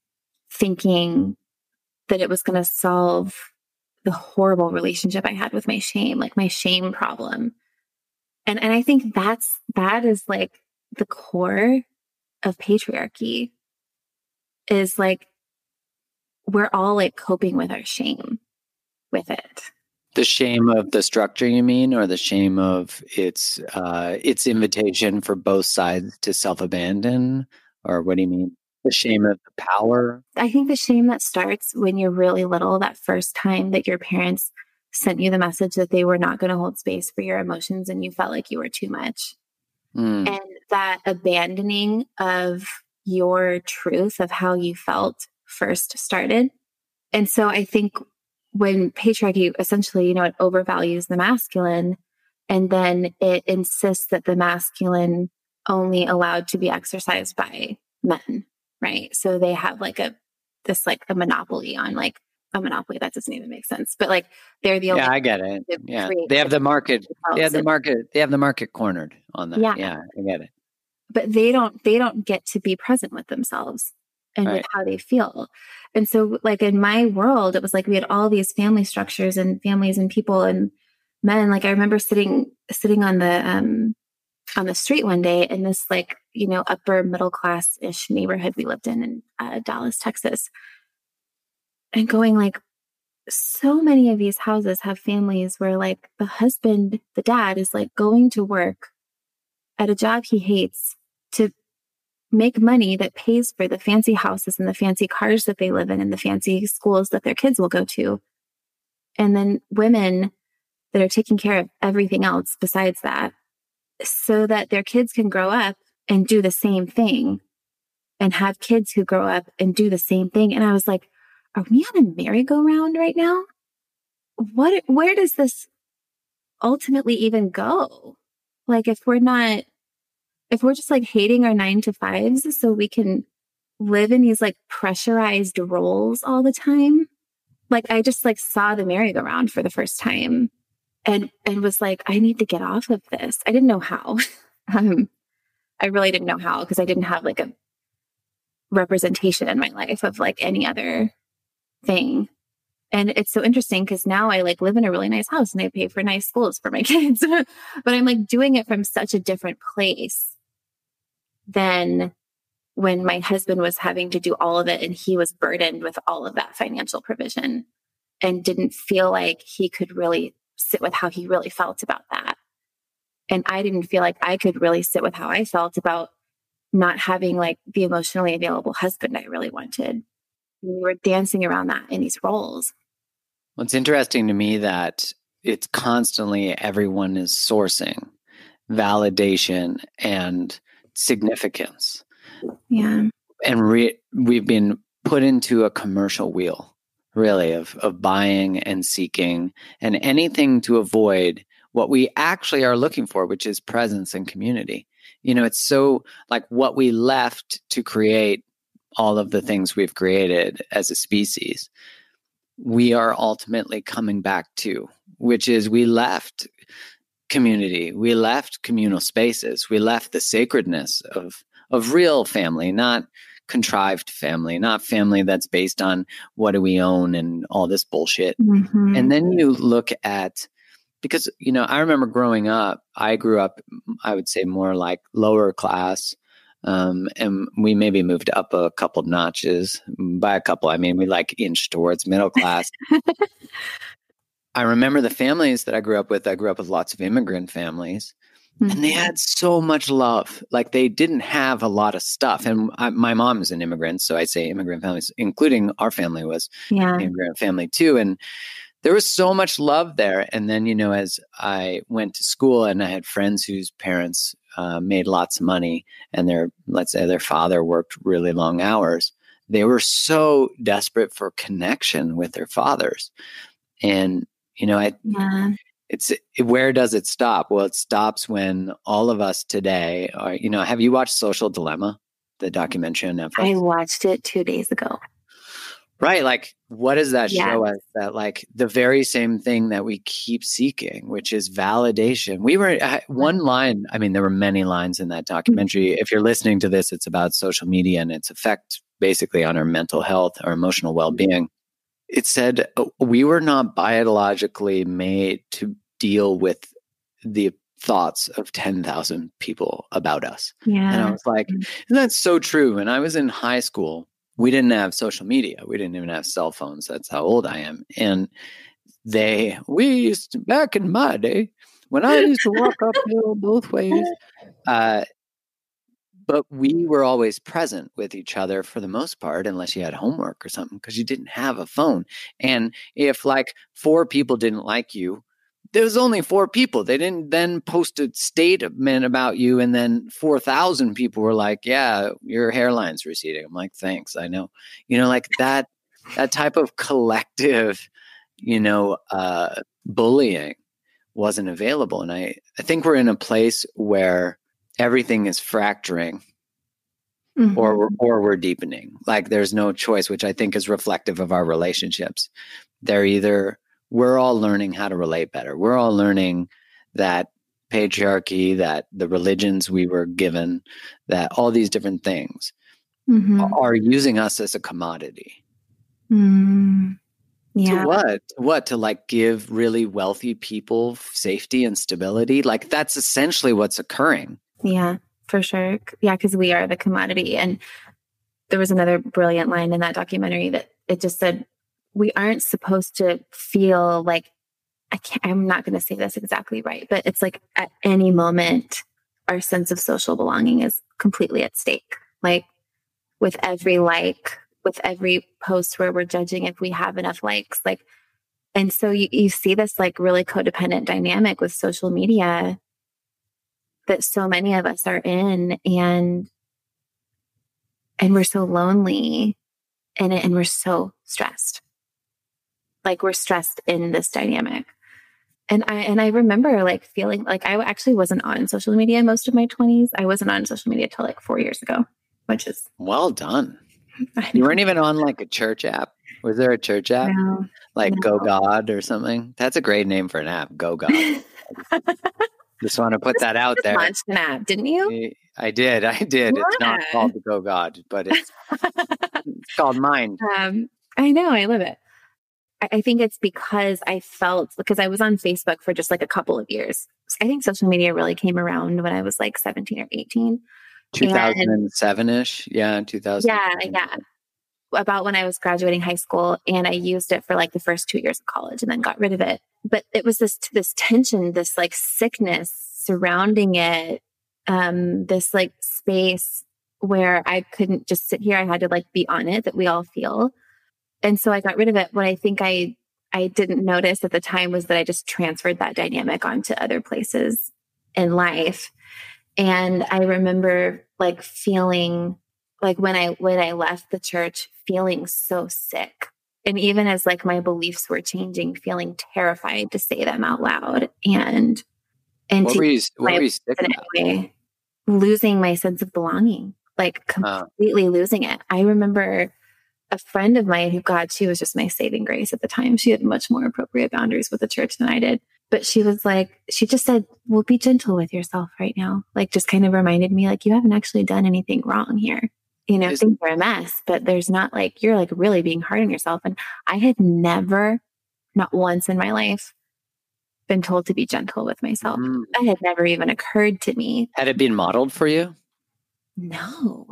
[SPEAKER 2] thinking that it was going to solve the horrible relationship I had with my shame, like my shame problem. And I think that is like the core of patriarchy, is like, we're all like coping with our shame with it.
[SPEAKER 1] The shame of the structure, you mean, or the shame of its invitation for both sides to self-abandon? Or what do you mean? The shame of the power?
[SPEAKER 2] I think the shame that starts when you're really little, that first time that your parents sent you the message that they were not going to hold space for your emotions and you felt like you were too much. And that abandoning of your truth of how you felt first started. And so I think when patriarchy essentially, it overvalues the masculine, and then it insists that the masculine only allowed to be exercised by men, right? So they have like a monopoly on like a monopoly. That doesn't even make sense, but like they're the only.
[SPEAKER 1] Yeah, I get it. Yeah, they have the market. They have the market. They have the market cornered on that. Yeah, I get it.
[SPEAKER 2] But they don't get to be present with themselves and with how they feel. And so like in my world, it was like we had all these family structures and families and people and men. Like I remember sitting on the street one day in this like, upper middle class-ish neighborhood we lived in Dallas, Texas, and going like, so many of these houses have families where like the dad is like going to work at a job he hates to make money that pays for the fancy houses and the fancy cars that they live in and the fancy schools that their kids will go to. And then women that are taking care of everything else besides that, so that their kids can grow up and do the same thing and have kids who grow up and do the same thing. And I was like, are we on a merry-go-round right now? Where does this ultimately even go? Like, if we're just like hating our 9-to-5s so we can live in these like pressurized roles all the time. Like, I just like saw the merry-go-round for the first time and was like, I need to get off of this. I didn't know how. I really didn't know how, because I didn't have like a representation in my life of like any other thing. And it's so interesting because now I like live in a really nice house and I pay for nice schools for my kids, but I'm like doing it from such a different place than when my husband was having to do all of it and he was burdened with all of that financial provision and didn't feel like he could really sit with how he really felt about that. And I didn't feel like I could really sit with how I felt about not having like the emotionally available husband I really wanted. We were dancing around that in these roles.
[SPEAKER 1] Well, it's interesting to me that it's constantly everyone is sourcing validation and significance.
[SPEAKER 2] Yeah.
[SPEAKER 1] And we've been put into a commercial wheel, really, of buying and seeking and anything to avoid what we actually are looking for, which is presence and community. You know, it's so like what we left to create all of the things we've created as a species, we are ultimately coming back to, which is we left community, we left communal spaces, we left the sacredness of real family, not contrived family, not family that's based on what do we own and all this bullshit.
[SPEAKER 2] Mm-hmm.
[SPEAKER 1] And then you look at, because, you know, I remember growing up, I grew up, I would say more like lower class. And we maybe moved up a couple notches. By a couple, I mean, we like inched towards middle class. I remember the families that I grew up with lots of immigrant families, mm-hmm. and they had so much love. Like they didn't have a lot of stuff. And my mom is an immigrant, so I say immigrant families, including our family was an immigrant family too. And there was so much love there. And then, you know, as I went to school and I had friends whose parents made lots of money and let's say their father worked really long hours, they were so desperate for connection with their fathers. And, you know, where does it stop? Well, it stops when all of us today are, you know, have you watched Social Dilemma, the documentary on Netflix?
[SPEAKER 2] I watched it 2 days ago.
[SPEAKER 1] Right. Like, what does that show us? That like the very same thing that we keep seeking, which is validation. We were one line. I mean, there were many lines in that documentary. If you're listening to this, it's about social media and its effect basically on our mental health, our emotional well-being. It said we were not biologically made to deal with the thoughts of 10,000 people about us.
[SPEAKER 2] Yeah.
[SPEAKER 1] And I was like, that's so true. When I was in high school, we didn't have social media. We didn't even have cell phones. That's how old I am. And back in my day, when I used to walk uphill both ways, but we were always present with each other for the most part, unless you had homework or something, because you didn't have a phone. And if like 4 people didn't like you, there was only 4 people. They didn't then post a statement about you. And then 4,000 people were like, yeah, your hairline's receding. I'm like, thanks. I know, you know, like that type of collective, you know, bullying wasn't available. And I think we're in a place where everything is fracturing mm-hmm. or we're deepening. Like there's no choice, which I think is reflective of our relationships. They're either we're all learning how to relate better. We're all learning that patriarchy, that the religions we were given, that all these different things mm-hmm. are using us as a commodity.
[SPEAKER 2] Mm. Yeah.
[SPEAKER 1] To what? To like give really wealthy people safety and stability? Like that's essentially what's occurring.
[SPEAKER 2] Yeah, for sure. Yeah, because we are the commodity. And there was another brilliant line in that documentary that it just said, we aren't supposed to feel like, I'm not going to say this exactly right, but it's like at any moment, our sense of social belonging is completely at stake. Like with every with every post where we're judging if we have enough likes, like, and so you see this like really codependent dynamic with social media that so many of us are in, and we're so lonely in it, and we're so stressed. Like we're stressed in this dynamic. And I remember like feeling like I actually wasn't on social media most of my 20s. I wasn't on social media till like 4 years ago, which is
[SPEAKER 1] well done. You weren't even on like a church app. Was there a church app?
[SPEAKER 2] No,
[SPEAKER 1] like
[SPEAKER 2] no.
[SPEAKER 1] Go God or something? That's a great name for an app, Go God. Just want to put that out there.
[SPEAKER 2] You launched an app, didn't you?
[SPEAKER 1] I did. It's not called the Go God, but it's called Mind.
[SPEAKER 2] I know. I love it. I think it's because because I was on Facebook for just like a couple of years. I think social media really came around when I was like 17 or 18.
[SPEAKER 1] 2007-ish. Yeah, 2000.
[SPEAKER 2] Yeah. About when I was graduating high school, and I used it for like the first 2 years of college and then got rid of it. But it was this tension, this like sickness surrounding it, this like space where I couldn't just sit here. I had to like be on it, that we all feel. And so I got rid of it. What I think I didn't notice at the time was that I just transferred that dynamic onto other places in life. And I remember like feeling like when I left the church, feeling so sick. And even as like my beliefs were changing, feeling terrified to say them out loud. And
[SPEAKER 1] what were you sick about?
[SPEAKER 2] Losing my sense of belonging, like completely losing it. I remember a friend of mine who, God, she was just my saving grace at the time. She had much more appropriate boundaries with the church than I did. But she was like, she just said, well, be gentle with yourself right now. Like just kind of reminded me, like, you haven't actually done anything wrong here. You know, things are a mess, but there's not like, you're like really being hard on yourself. And I had never, not once in my life, been told to be gentle with myself. That had never even occurred to me.
[SPEAKER 1] Had it been modeled for you?
[SPEAKER 2] No.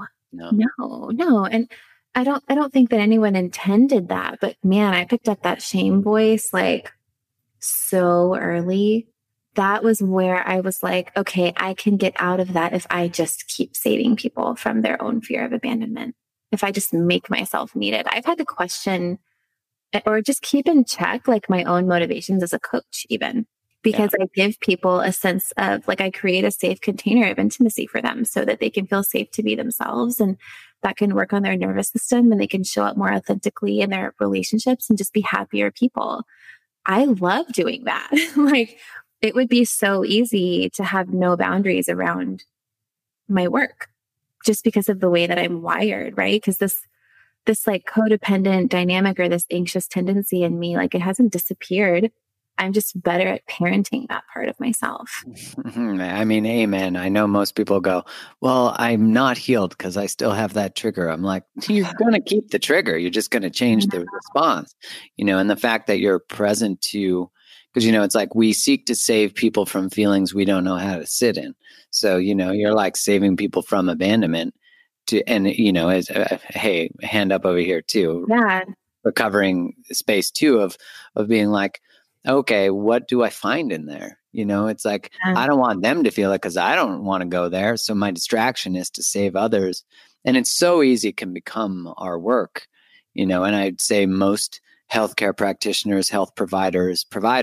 [SPEAKER 2] And I don't think that anyone intended that, but man, I picked up that shame voice like so early. That was where I was like, okay, I can get out of that if I just keep saving people from their own fear of abandonment. If I just make myself needed. I've had to question or just keep in check like my own motivations as a coach, even because I give people a sense of like, I create a safe container of intimacy for them so that they can feel safe to be themselves, and that can work on their nervous system, and they can show up more authentically in their relationships and just be happier people. I love doing that. Like it would be so easy to have no boundaries around my work just because of the way that I'm wired, right? Because this like codependent dynamic or this anxious tendency in me, like it hasn't disappeared. I'm just better at parenting that part of myself.
[SPEAKER 1] I mean, amen. I know most people go, well, I'm not healed because I still have that trigger. I'm like, you're going to keep the trigger. You're just going to change the response, you know, and the fact that you're present to, because, you know, it's like we seek to save people from feelings we don't know how to sit in. So, you know, you're like saving people from abandonment and, you know, as hey, hand up over here too.
[SPEAKER 2] Yeah.
[SPEAKER 1] Recovering space too of being like, okay, what do I find in there? You know, it's like, I don't want them to feel it because I don't want to go there. So my distraction is to save others. And it's so easy, it can become our work, you know, and I'd say most healthcare practitioners, health providers,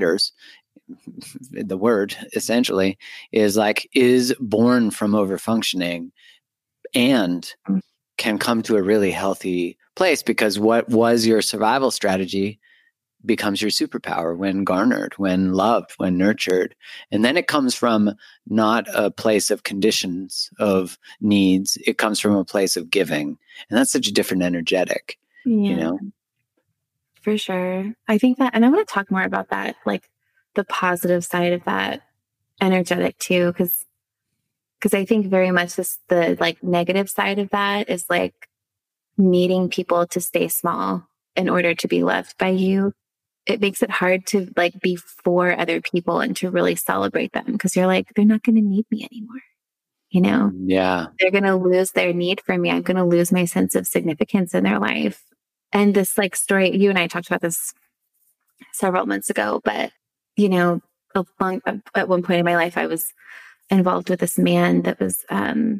[SPEAKER 1] the word essentially is born from overfunctioning and can come to a really healthy place because what was your survival strategy becomes your superpower when garnered, when loved, when nurtured. And then it comes from not a place of conditions of needs. It comes from a place of giving. And that's such a different energetic, you know?
[SPEAKER 2] For sure. I think that, and I want to talk more about that, like the positive side of that energetic too. Cause I think very much the like negative side of that is like needing people to stay small in order to be loved by you. It makes it hard to like be for other people and to really celebrate them because you're like, they're not going to need me anymore. You know?
[SPEAKER 1] Yeah.
[SPEAKER 2] They're going to lose their need for me. I'm going to lose my sense of significance in their life. And this like story, you and I talked about this several months ago, but you know, at one point in my life, I was involved with this man that was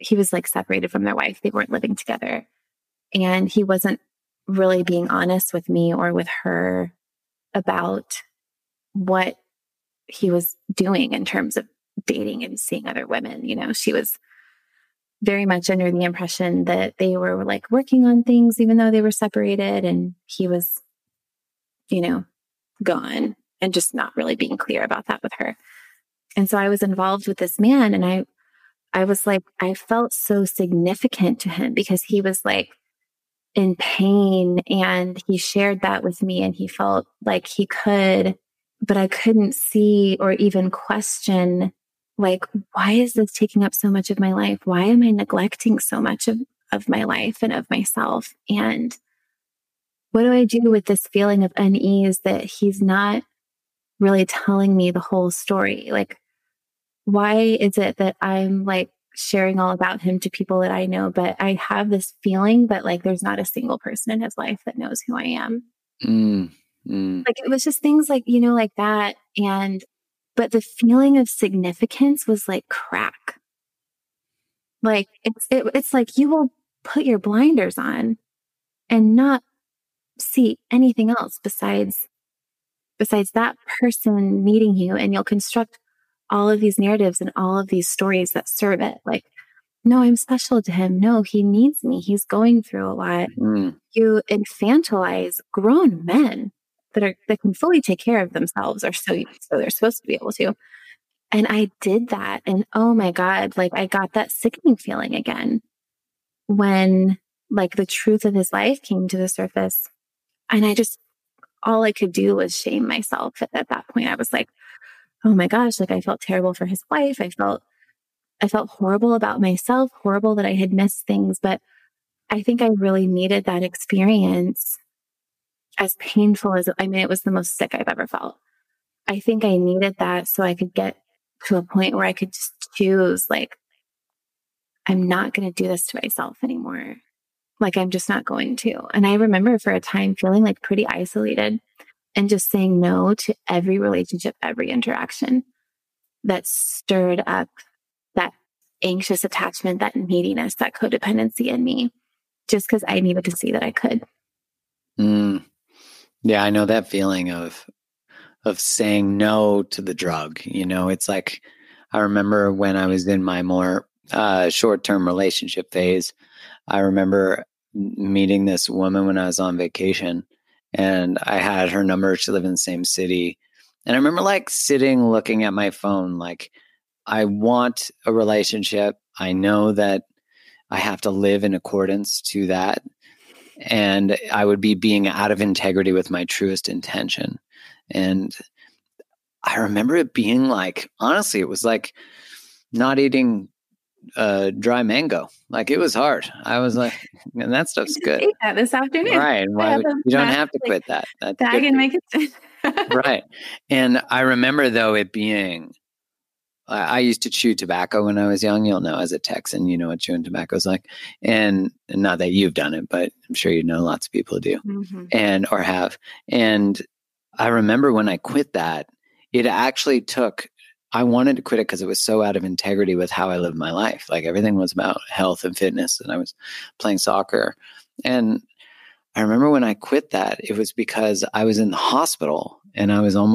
[SPEAKER 2] he was like separated from their wife. They weren't living together. And he wasn't really being honest with me or with her about what he was doing in terms of dating and seeing other women. You know, she was very much under the impression that they were like working on things, even though they were separated, and he was, you know, gone and just not really being clear about that with her. And so I was involved with this man, and I was like, I felt so significant to him because he was like in pain and he shared that with me and he felt like he could, but I couldn't see or even question, like, why is this taking up so much of my life? Why am I neglecting so much of my life and of myself? And what do I do with this feeling of unease that he's not really telling me the whole story? Like, why is it that I'm like sharing all about him to people that I know, but I have this feeling that like there's not a single person in his life that knows who I am? Like it was just things like, you know, like that. But the feeling of significance was like crack. Like it's like you will put your blinders on and not see anything else besides that person meeting you, and you'll construct all of these narratives and all of these stories that serve it. Like, no, I'm special to him. No, he needs me. He's going through a lot. You infantilize grown men that can fully take care of themselves, or so they're supposed to be able to. And I did that. And oh my God, like I got that sickening feeling again when like the truth of his life came to the surface. And all I could do was shame myself at that point. I was like, oh my gosh, like I felt terrible for his wife. I felt horrible about myself, horrible that I had missed things. But I think I really needed that experience, as painful as, I mean, it was the most sick I've ever felt. I think I needed that so I could get to a point where I could just choose, like, I'm not going to do this to myself anymore. Like, I'm just not going to. And I remember for a time feeling like pretty isolated and just saying no to every relationship, every interaction that stirred up that anxious attachment, that neediness, that codependency in me, just because I needed to see that I could.
[SPEAKER 1] Yeah, I know that feeling of saying no to the drug. You know, it's like, I remember when I was in my more short-term relationship phase, I remember meeting this woman when I was on vacation, and I had her number. She lived in the same city. And I remember like sitting, looking at my phone, like, I want a relationship. I know that I have to live in accordance to that. And I would be being out of integrity with my truest intention. And I remember it being like, honestly, it was like not eating dry mango. Like, it was hard. I was like, and that stuff's good.
[SPEAKER 2] Ate that this afternoon.
[SPEAKER 1] Right. You don't have to quit that. That's
[SPEAKER 2] bag and make it.
[SPEAKER 1] Right. And I remember though it being, I used to chew tobacco when I was young. You'll know, as a Texan, you know what chewing tobacco is like. And not that you've done it, but I'm sure you know lots of people do or have. And I remember when I quit that, it actually took, I wanted to quit it because it was so out of integrity with how I lived my life. Like, everything was about health and fitness, and I was playing soccer. And I remember when I quit that, it was because I was in the hospital and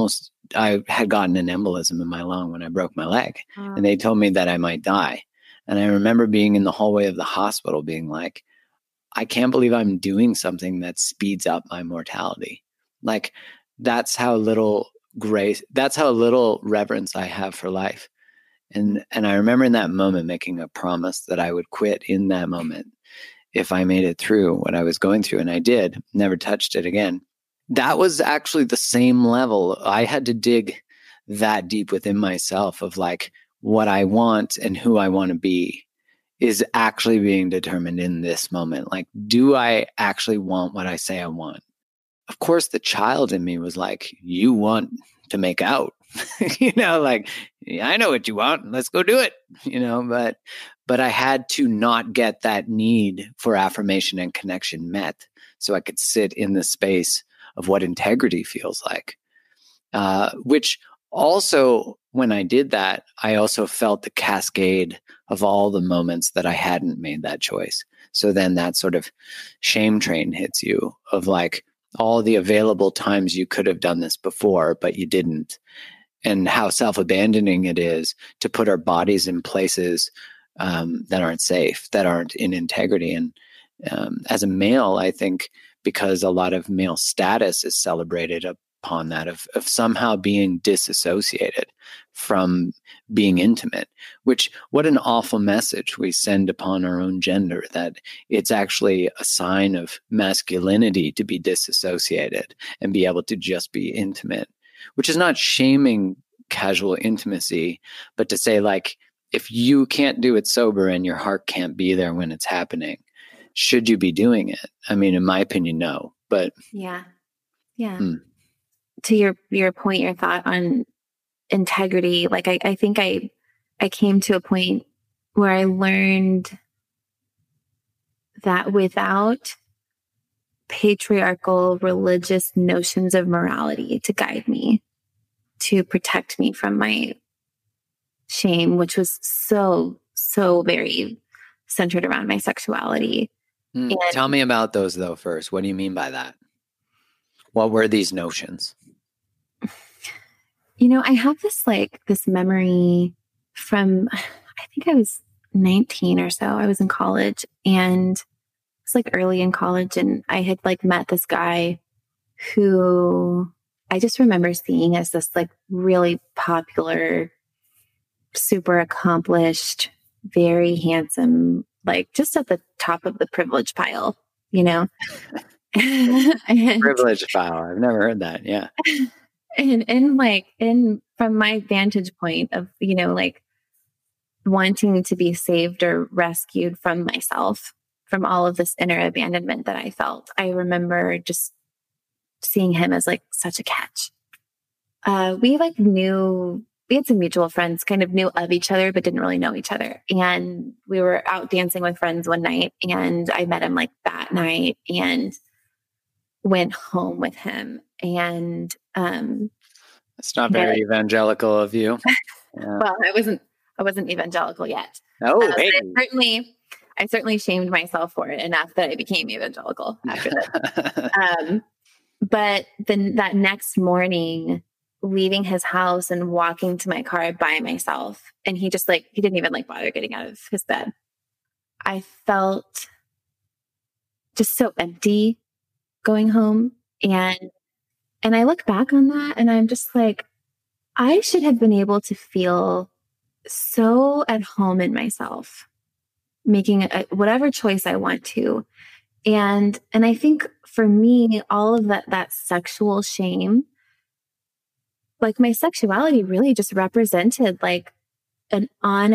[SPEAKER 1] I had gotten an embolism in my lung when I broke my leg, and they told me that I might die. And I remember being in the hallway of the hospital being like, I can't believe I'm doing something that speeds up my mortality. Like, that's how little grace, that's how little reverence I have for life. And I remember in that moment making a promise that I would quit in that moment if I made it through what I was going through. And I did, never touched it again. That was actually the same level. I had to dig that deep within myself of like, what I want and who I want to be is actually being determined in this moment. Like, do I actually want what I say I want? Of course, the child in me was like, you want to make out, you know, like, yeah, I know what you want. Let's go do it, you know, but I had to not get that need for affirmation and connection met so I could sit in the space of what integrity feels like, which also, when I did that, I also felt the cascade of all the moments that I hadn't made that choice. So then that sort of shame train hits you of like all the available times you could have done this before, but you didn't. And how self-abandoning it is to put our bodies in places that aren't safe, that aren't in integrity. And as a male, I think because a lot of male status is celebrated upon that of somehow being disassociated from being intimate, which what an awful message we send upon our own gender, that it's actually a sign of masculinity to be disassociated and be able to just be intimate, which is not shaming casual intimacy, but to say like, if you can't do it sober and your heart can't be there when it's happening, should you be doing it? I mean, in my opinion, no, but
[SPEAKER 2] yeah. To your point, your thought on integrity, like I think I came to a point where I learned that without patriarchal religious notions of morality to guide me, to protect me from my shame, which was so very centered around my sexuality.
[SPEAKER 1] Tell me about those though first. What do you mean by that? What were these notions?
[SPEAKER 2] I have this memory from, I think I was 19 or so. I was in college, and it's like early in college, and I had like met this guy who I just remember seeing as this like really popular, super accomplished, very handsome, like just at the top of the privilege pile, and,
[SPEAKER 1] Privilege pile. I've never heard that. Yeah.
[SPEAKER 2] And from my vantage point of, like wanting to be saved or rescued from myself, from all of this inner abandonment that I felt, I remember just seeing him as like such a catch. We had some mutual friends, kind of knew of each other, but didn't really know each other. And we were out dancing with friends one night, and I met him like that night and went home with him. And
[SPEAKER 1] it's not very evangelical of you.
[SPEAKER 2] Yeah. Well, I wasn't evangelical yet.
[SPEAKER 1] Oh,
[SPEAKER 2] I certainly shamed myself for it enough that I became evangelical after that. But then that next morning, leaving his house and walking to my car by myself, and he didn't even like bother getting out of his bed. I felt just so empty going home. And I look back on that and I'm just like, I should have been able to feel so at home in myself, making whatever choice I want to. And I think for me, all of that sexual shame, like my sexuality really just represented like the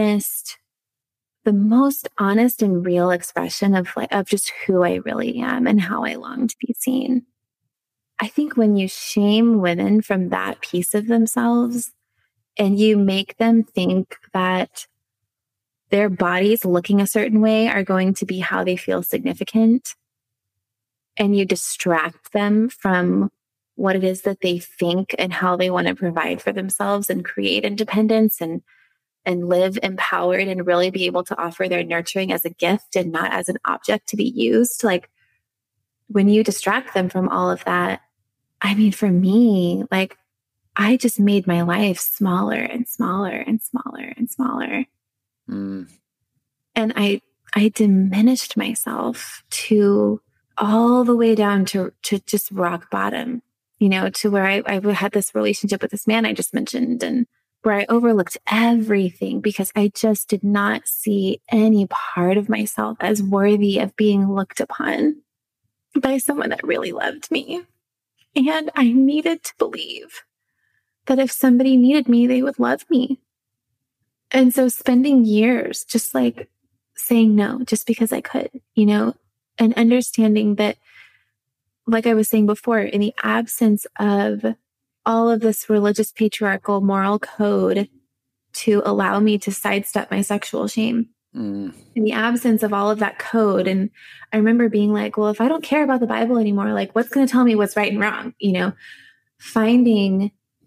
[SPEAKER 2] most honest and real expression of just who I really am and how I long to be seen. I think when you shame women from that piece of themselves and you make them think that their bodies looking a certain way are going to be how they feel significant, and you distract them from what it is that they think and how they want to provide for themselves and create independence and live empowered and really be able to offer their nurturing as a gift and not as an object to be used. Like when you distract them from all of that, I mean, for me, like I just made my life smaller and smaller and smaller and smaller. And I diminished myself to all the way down to just rock bottom, to where I had this relationship with this man I just mentioned, and where I overlooked everything because I just did not see any part of myself as worthy of being looked upon by someone that really loved me. And I needed to believe that if somebody needed me, they would love me. And so spending years just like saying no, just because I could, and understanding that, like I was saying before, in the absence of all of this religious patriarchal moral code to allow me to sidestep my sexual shame, in the absence of all of that code. And I remember being like, well, if I don't care about the Bible anymore, like what's going to tell me what's right and wrong? Finding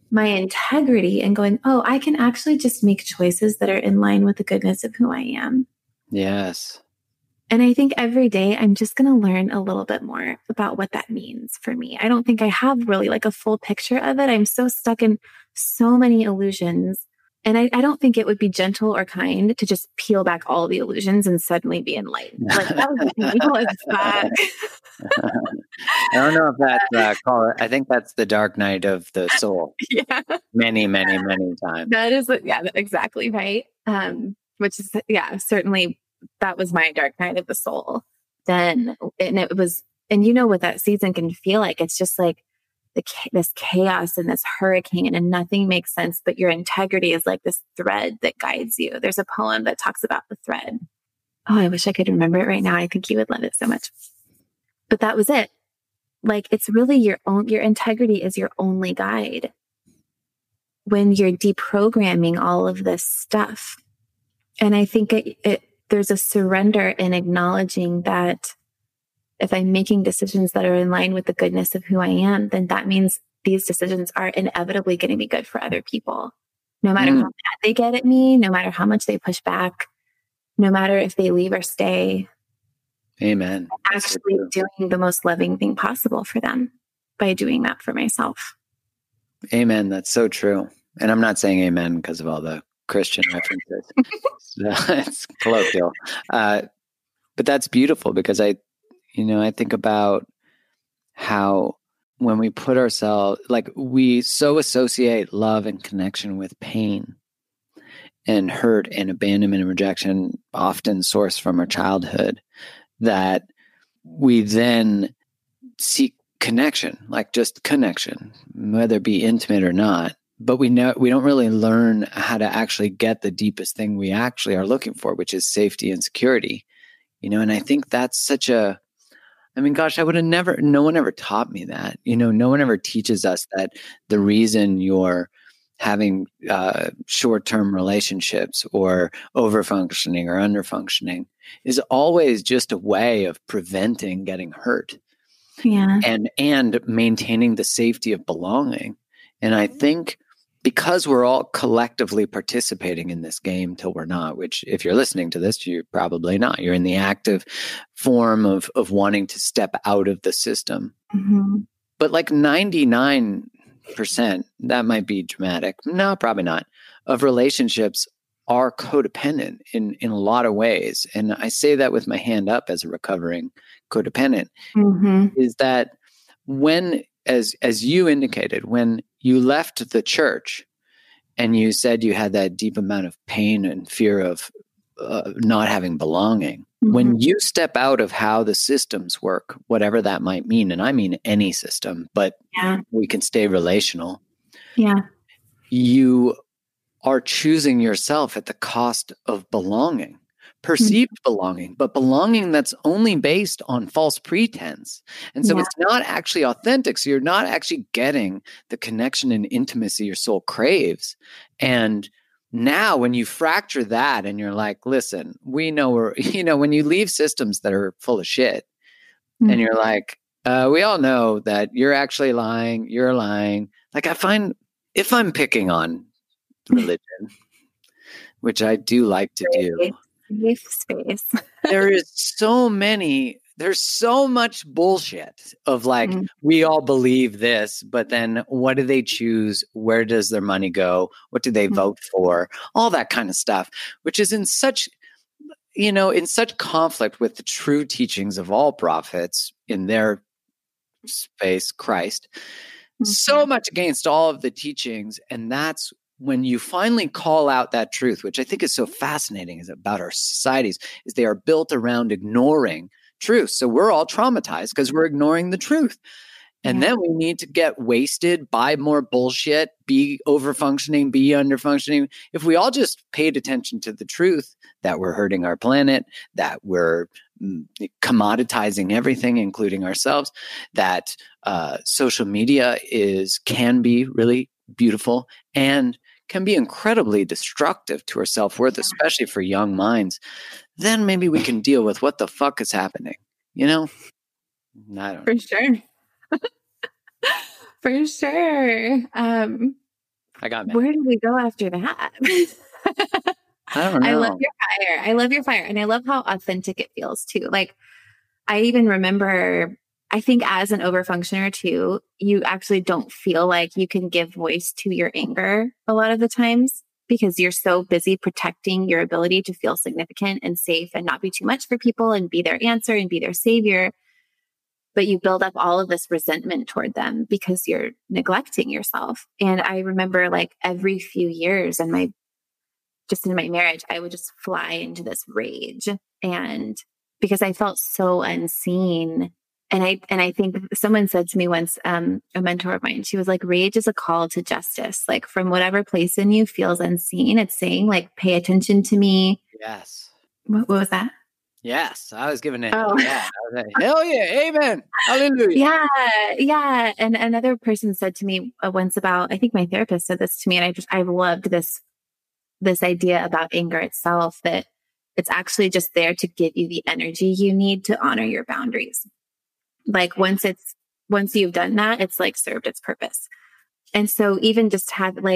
[SPEAKER 2] my integrity and going, oh, I can actually just make choices that are in line with the goodness of who I am.
[SPEAKER 1] Yes.
[SPEAKER 2] And I think every day I'm just going to learn a little bit more about what that means for me. I don't think I have really like a full picture of it. I'm so stuck in so many illusions. And I don't think it would be gentle or kind to just peel back all the illusions and suddenly be enlightened. Like that would be evil as fuck.
[SPEAKER 1] I don't know if that's I think that's the dark night of the soul.
[SPEAKER 2] Yeah.
[SPEAKER 1] Many, many, many times.
[SPEAKER 2] That is, yeah, exactly right. Which is, yeah, certainly that was my dark night of the soul then. And it was, and you know what that season can feel like? It's just like this chaos and this hurricane and nothing makes sense, but your integrity is like this thread that guides you. There's a poem that talks about the thread. Oh, I wish I could remember it right now. I think you would love it so much. But that was it. Like, it's really your integrity is your only guide when you're deprogramming all of this stuff. And I think there's a surrender in acknowledging that if I'm making decisions that are in line with the goodness of who I am, then that means these decisions are inevitably going to be good for other people. No matter how mad they get at me, no matter how much they push back, no matter if they leave or stay.
[SPEAKER 1] Amen.
[SPEAKER 2] I'm actually doing the most loving thing possible for them by doing that for myself.
[SPEAKER 1] Amen. That's so true. And I'm not saying amen because of all the Christian references. It's colloquial. But that's beautiful because I think about how when we put ourselves, like we so associate love and connection with pain and hurt and abandonment and rejection, often sourced from our childhood, that we then seek connection, like just connection, whether it be intimate or not. But we don't really learn how to actually get the deepest thing we actually are looking for, which is safety and security. And I think that's such a, gosh, no one ever taught me that. No one ever teaches us that the reason you're having short-term relationships or over-functioning or under-functioning is always just a way of preventing getting hurt.
[SPEAKER 2] Yeah.
[SPEAKER 1] And maintaining the safety of belonging. And I think because we're all collectively participating in this game till we're not, which if you're listening to this, you're probably not. You're in the active form of wanting to step out of the system.
[SPEAKER 2] Mm-hmm.
[SPEAKER 1] But like 99%, that might be dramatic. No, probably not. Of relationships are codependent in a lot of ways. And I say that with my hand up as a recovering codependent, is that when, as you indicated, when you left the church and you said you had that deep amount of pain and fear of not having belonging, when you step out of how the systems work, whatever that might mean, and I mean any system, but we can stay relational.
[SPEAKER 2] Yeah.
[SPEAKER 1] You are choosing yourself at the cost of belonging, perceived belonging, but belonging that's only based on false pretense. And so it's not actually authentic. So you're not actually getting the connection and intimacy your soul craves. And now when you fracture that and you're like, listen, we know when you leave systems that are full of shit and you're like, we all know that you're actually lying, you're lying. Like I find if I'm picking on religion, which I do like to do,
[SPEAKER 2] safe space.
[SPEAKER 1] there's so much bullshit of like, we all believe this, but then what do they choose? Where does their money go? What do they vote for? All that kind of stuff, which is in such conflict with the true teachings of all prophets in their space, Christ, so much against all of the teachings. And that's when you finally call out that truth, which I think is so fascinating is about our societies, is they are built around ignoring truth. So we're all traumatized because we're ignoring the truth. And then we need to get wasted, buy more bullshit, be over-functioning, be under-functioning. If we all just paid attention to the truth that we're hurting our planet, that we're commoditizing everything, including ourselves, that social media can be really beautiful and can be incredibly destructive to our self-worth, especially for young minds, then maybe we can deal with what the fuck is happening, I don't know.
[SPEAKER 2] For sure. For sure.
[SPEAKER 1] I got mad.
[SPEAKER 2] Where do we go after that?
[SPEAKER 1] I don't know.
[SPEAKER 2] I love your fire. I love your fire. And I love how authentic it feels too. Like, I even remember, I think as an overfunctioner too, you actually don't feel like you can give voice to your anger a lot of the times because you're so busy protecting your ability to feel significant and safe and not be too much for people and be their answer and be their savior. But you build up all of this resentment toward them because you're neglecting yourself. And I remember like every few years in my marriage, I would just fly into this rage. And because I felt so unseen. And I think someone said to me once, a mentor of mine, she was like, rage is a call to justice. Like from whatever place in you feels unseen, it's saying like, pay attention to me.
[SPEAKER 1] Yes.
[SPEAKER 2] What was that?
[SPEAKER 1] Yes. I was giving it. Oh. Yeah. I was like, hell yeah. Amen. Hallelujah.
[SPEAKER 2] Yeah. Yeah. And another person said to me once about, I think my therapist said this to me, and I've loved this idea about anger itself, that it's actually just there to give you the energy you need to honor your boundaries. Like once you've done that, it's like served its purpose. And so even just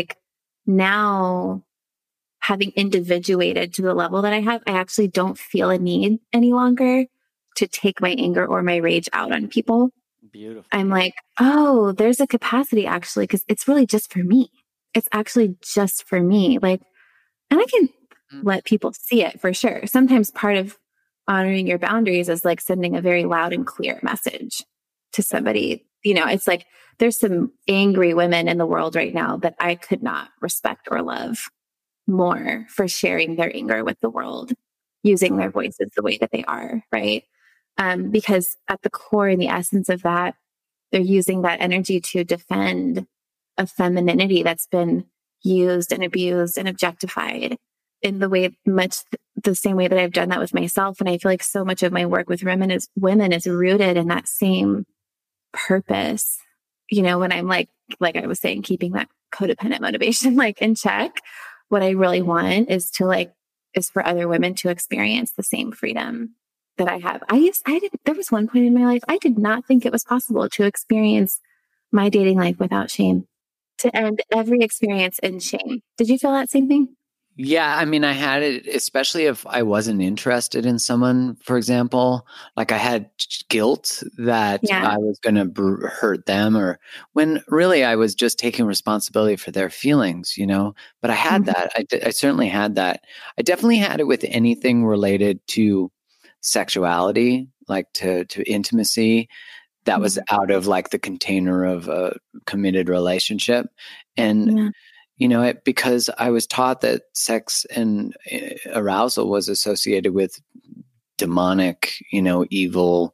[SPEAKER 2] now having individuated to the level that I have, I actually don't feel a need any longer to take my anger or my rage out on people.
[SPEAKER 1] Beautiful.
[SPEAKER 2] I'm like, oh, there's a capacity actually, because it's really just for me. It's actually just for me. Like, and I can let people see it for sure. Sometimes part of honoring your boundaries is like sending a very loud and clear message to somebody. You know, it's like there's some angry women in the world right now that I could not respect or love more for sharing their anger with the world, using their voices the way that they are, right? Because at the core and the essence of that, they're using that energy to defend a femininity that's been used and abused and objectified in much the same way that I've done that with myself. And I feel like so much of my work with women is rooted in that same purpose. You know, when I'm like I was saying, keeping that codependent motivation like in check, what I really want is for other women to experience the same freedom that I have. There was one point in my life, I did not think it was possible to experience my dating life without shame, to end every experience in shame. Did you feel that same thing?
[SPEAKER 1] Yeah, I mean, I had it, especially if I wasn't interested in someone, for example, like I had guilt that I was going to hurt them, or when really I was just taking responsibility for their feelings, you know, but I had that. I certainly had that. I definitely had it with anything related to sexuality, like to intimacy. That was out of like the container of a committed relationship. And you know, because I was taught that sex and arousal was associated with demonic, you know, evil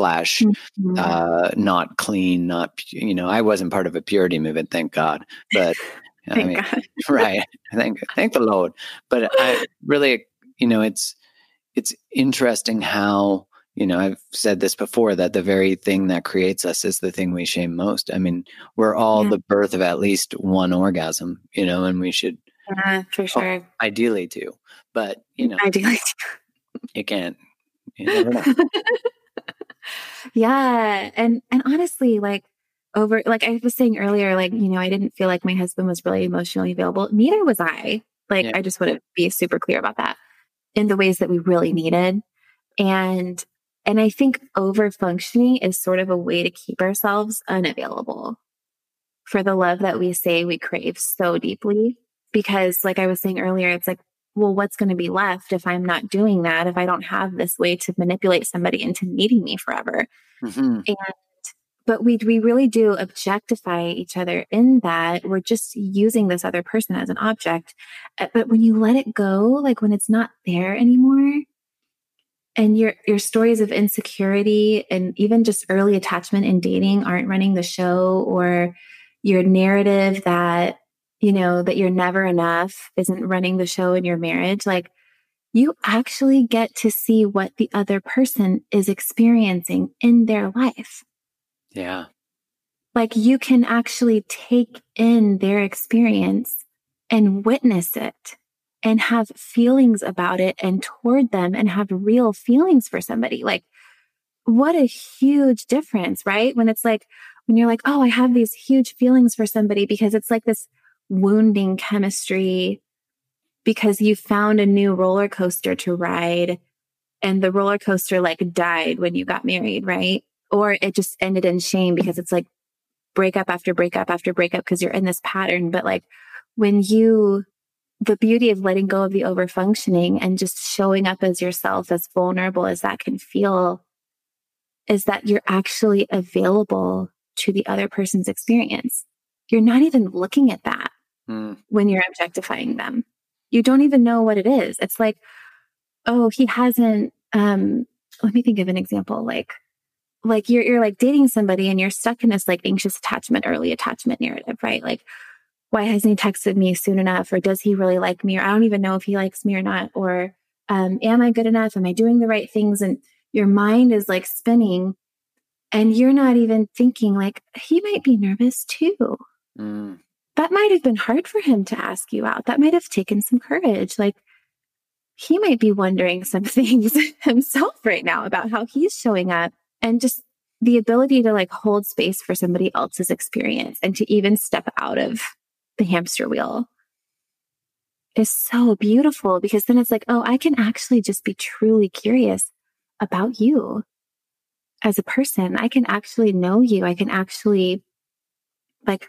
[SPEAKER 1] / not clean, I wasn't part of a purity movement, thank God. But God. Right. Thank the Lord. But I really, you know, it's interesting how, you know, I've said this before, that the very thing that creates us is the thing we shame most. I mean, we're all the birth of at least one orgasm, you know, and we should,
[SPEAKER 2] for sure,
[SPEAKER 1] ideally two, but you know, you can't, you never know.
[SPEAKER 2] Yeah. And honestly, like I was saying earlier, like, you know, I didn't feel like my husband was really emotionally available. Neither was I. Like, I just want to be super clear about that, in the ways that we really needed. And I think over-functioning is sort of a way to keep ourselves unavailable for the love that we say we crave so deeply. Because like I was saying earlier, it's like, well, what's going to be left if I'm not doing that, if I don't have this way to manipulate somebody into needing me forever? But we really do objectify each other in that we're just using this other person as an object. But when you let it go, like when it's not there anymore, and your stories of insecurity and even just early attachment in dating aren't running the show, or your narrative that, you know, that you're never enough isn't running the show in your marriage, like you actually get to see what the other person is experiencing in their life.
[SPEAKER 1] Yeah.
[SPEAKER 2] Like you can actually take in their experience and witness it and have feelings about it and toward them and have real feelings for somebody. Like what a huge difference, right? When you're like, oh, I have these huge feelings for somebody, because it's like this wounding chemistry because you found a new roller coaster to ride and the roller coaster like died when you got married, right? Or it just ended in shame because it's like breakup after breakup after breakup because you're in this pattern. But like the beauty of letting go of the overfunctioning and just showing up as yourself, as vulnerable as that can feel, is that you're actually available to the other person's experience. You're not even looking at that when you're objectifying them. You don't even know what it is. It's like, oh, he hasn't, let me think of an example. Like you're like dating somebody and you're stuck in this like anxious attachment, early attachment narrative, right? Like, why hasn't he texted me soon enough? Or does he really like me? Or I don't even know if he likes me or not. Or am I good enough? Am I doing the right things? And your mind is like spinning and you're not even thinking like, he might be nervous too. That might have been hard for him to ask you out. That might have taken some courage. Like he might be wondering some things himself right now about how he's showing up, and just the ability to like hold space for somebody else's experience and to even step out of the hamster wheel is so beautiful, because then it's like, oh, I can actually just be truly curious about you as a person. I can actually know you. I can actually, like,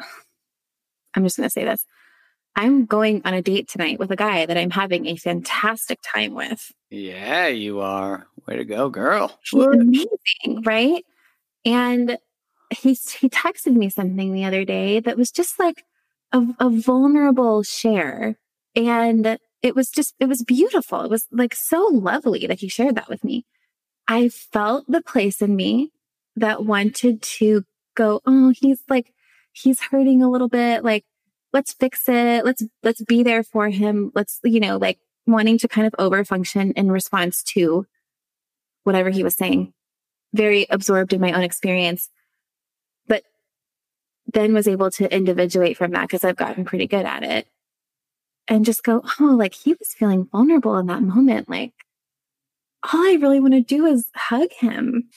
[SPEAKER 2] I'm just going to say this. I'm going on a date tonight with a guy that I'm having a fantastic time with.
[SPEAKER 1] Yeah, you are. Way to go, girl.
[SPEAKER 2] He's amazing, right? And he texted me something the other day that was just like a vulnerable share. And it was beautiful. It was like so lovely that he shared that with me. I felt the place in me that wanted to go, oh, he's hurting a little bit. Like, let's fix it. Let's be there for him. Let's, like wanting to kind of overfunction in response to whatever he was saying. Very absorbed in my own experience. But then was able to individuate from that because I've gotten pretty good at it. And just go, oh, like he was feeling vulnerable in that moment. Like, all I really want to do is hug him.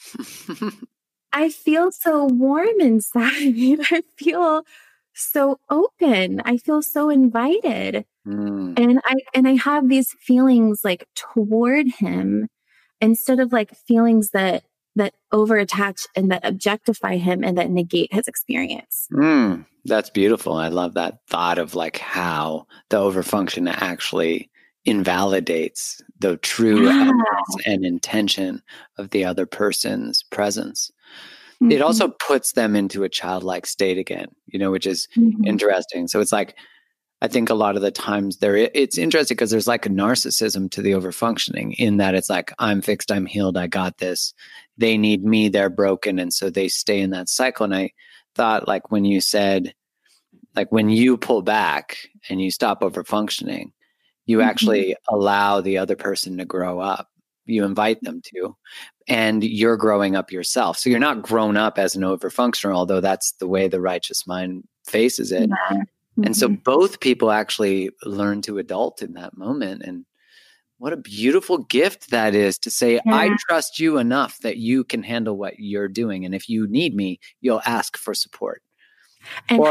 [SPEAKER 2] I feel so warm inside. I feel so open. I feel so invited. And I have these feelings like toward him instead of like feelings that overattach and that objectify him and that negate his experience.
[SPEAKER 1] That's beautiful. I love that thought of like how the overfunction actually invalidates the true essence and intention of the other person's presence. It also puts them into a childlike state again, which is interesting. So it's like, I think a lot of the times it's interesting because there's like a narcissism to the overfunctioning in that it's like, I'm fixed, I'm healed, I got this. They need me, they're broken. And so they stay in that cycle. And I thought like when you said, like when you pull back and you stop overfunctioning, you actually allow the other person to grow up. You invite them to, and you're growing up yourself. So you're not grown up as an overfunctioner, although that's the way the righteous mind faces it. Yeah. And so both people actually learn to adult in that moment. And what a beautiful gift that is to say, I trust you enough that you can handle what you're doing. And if you need me, you'll ask for support.
[SPEAKER 2] And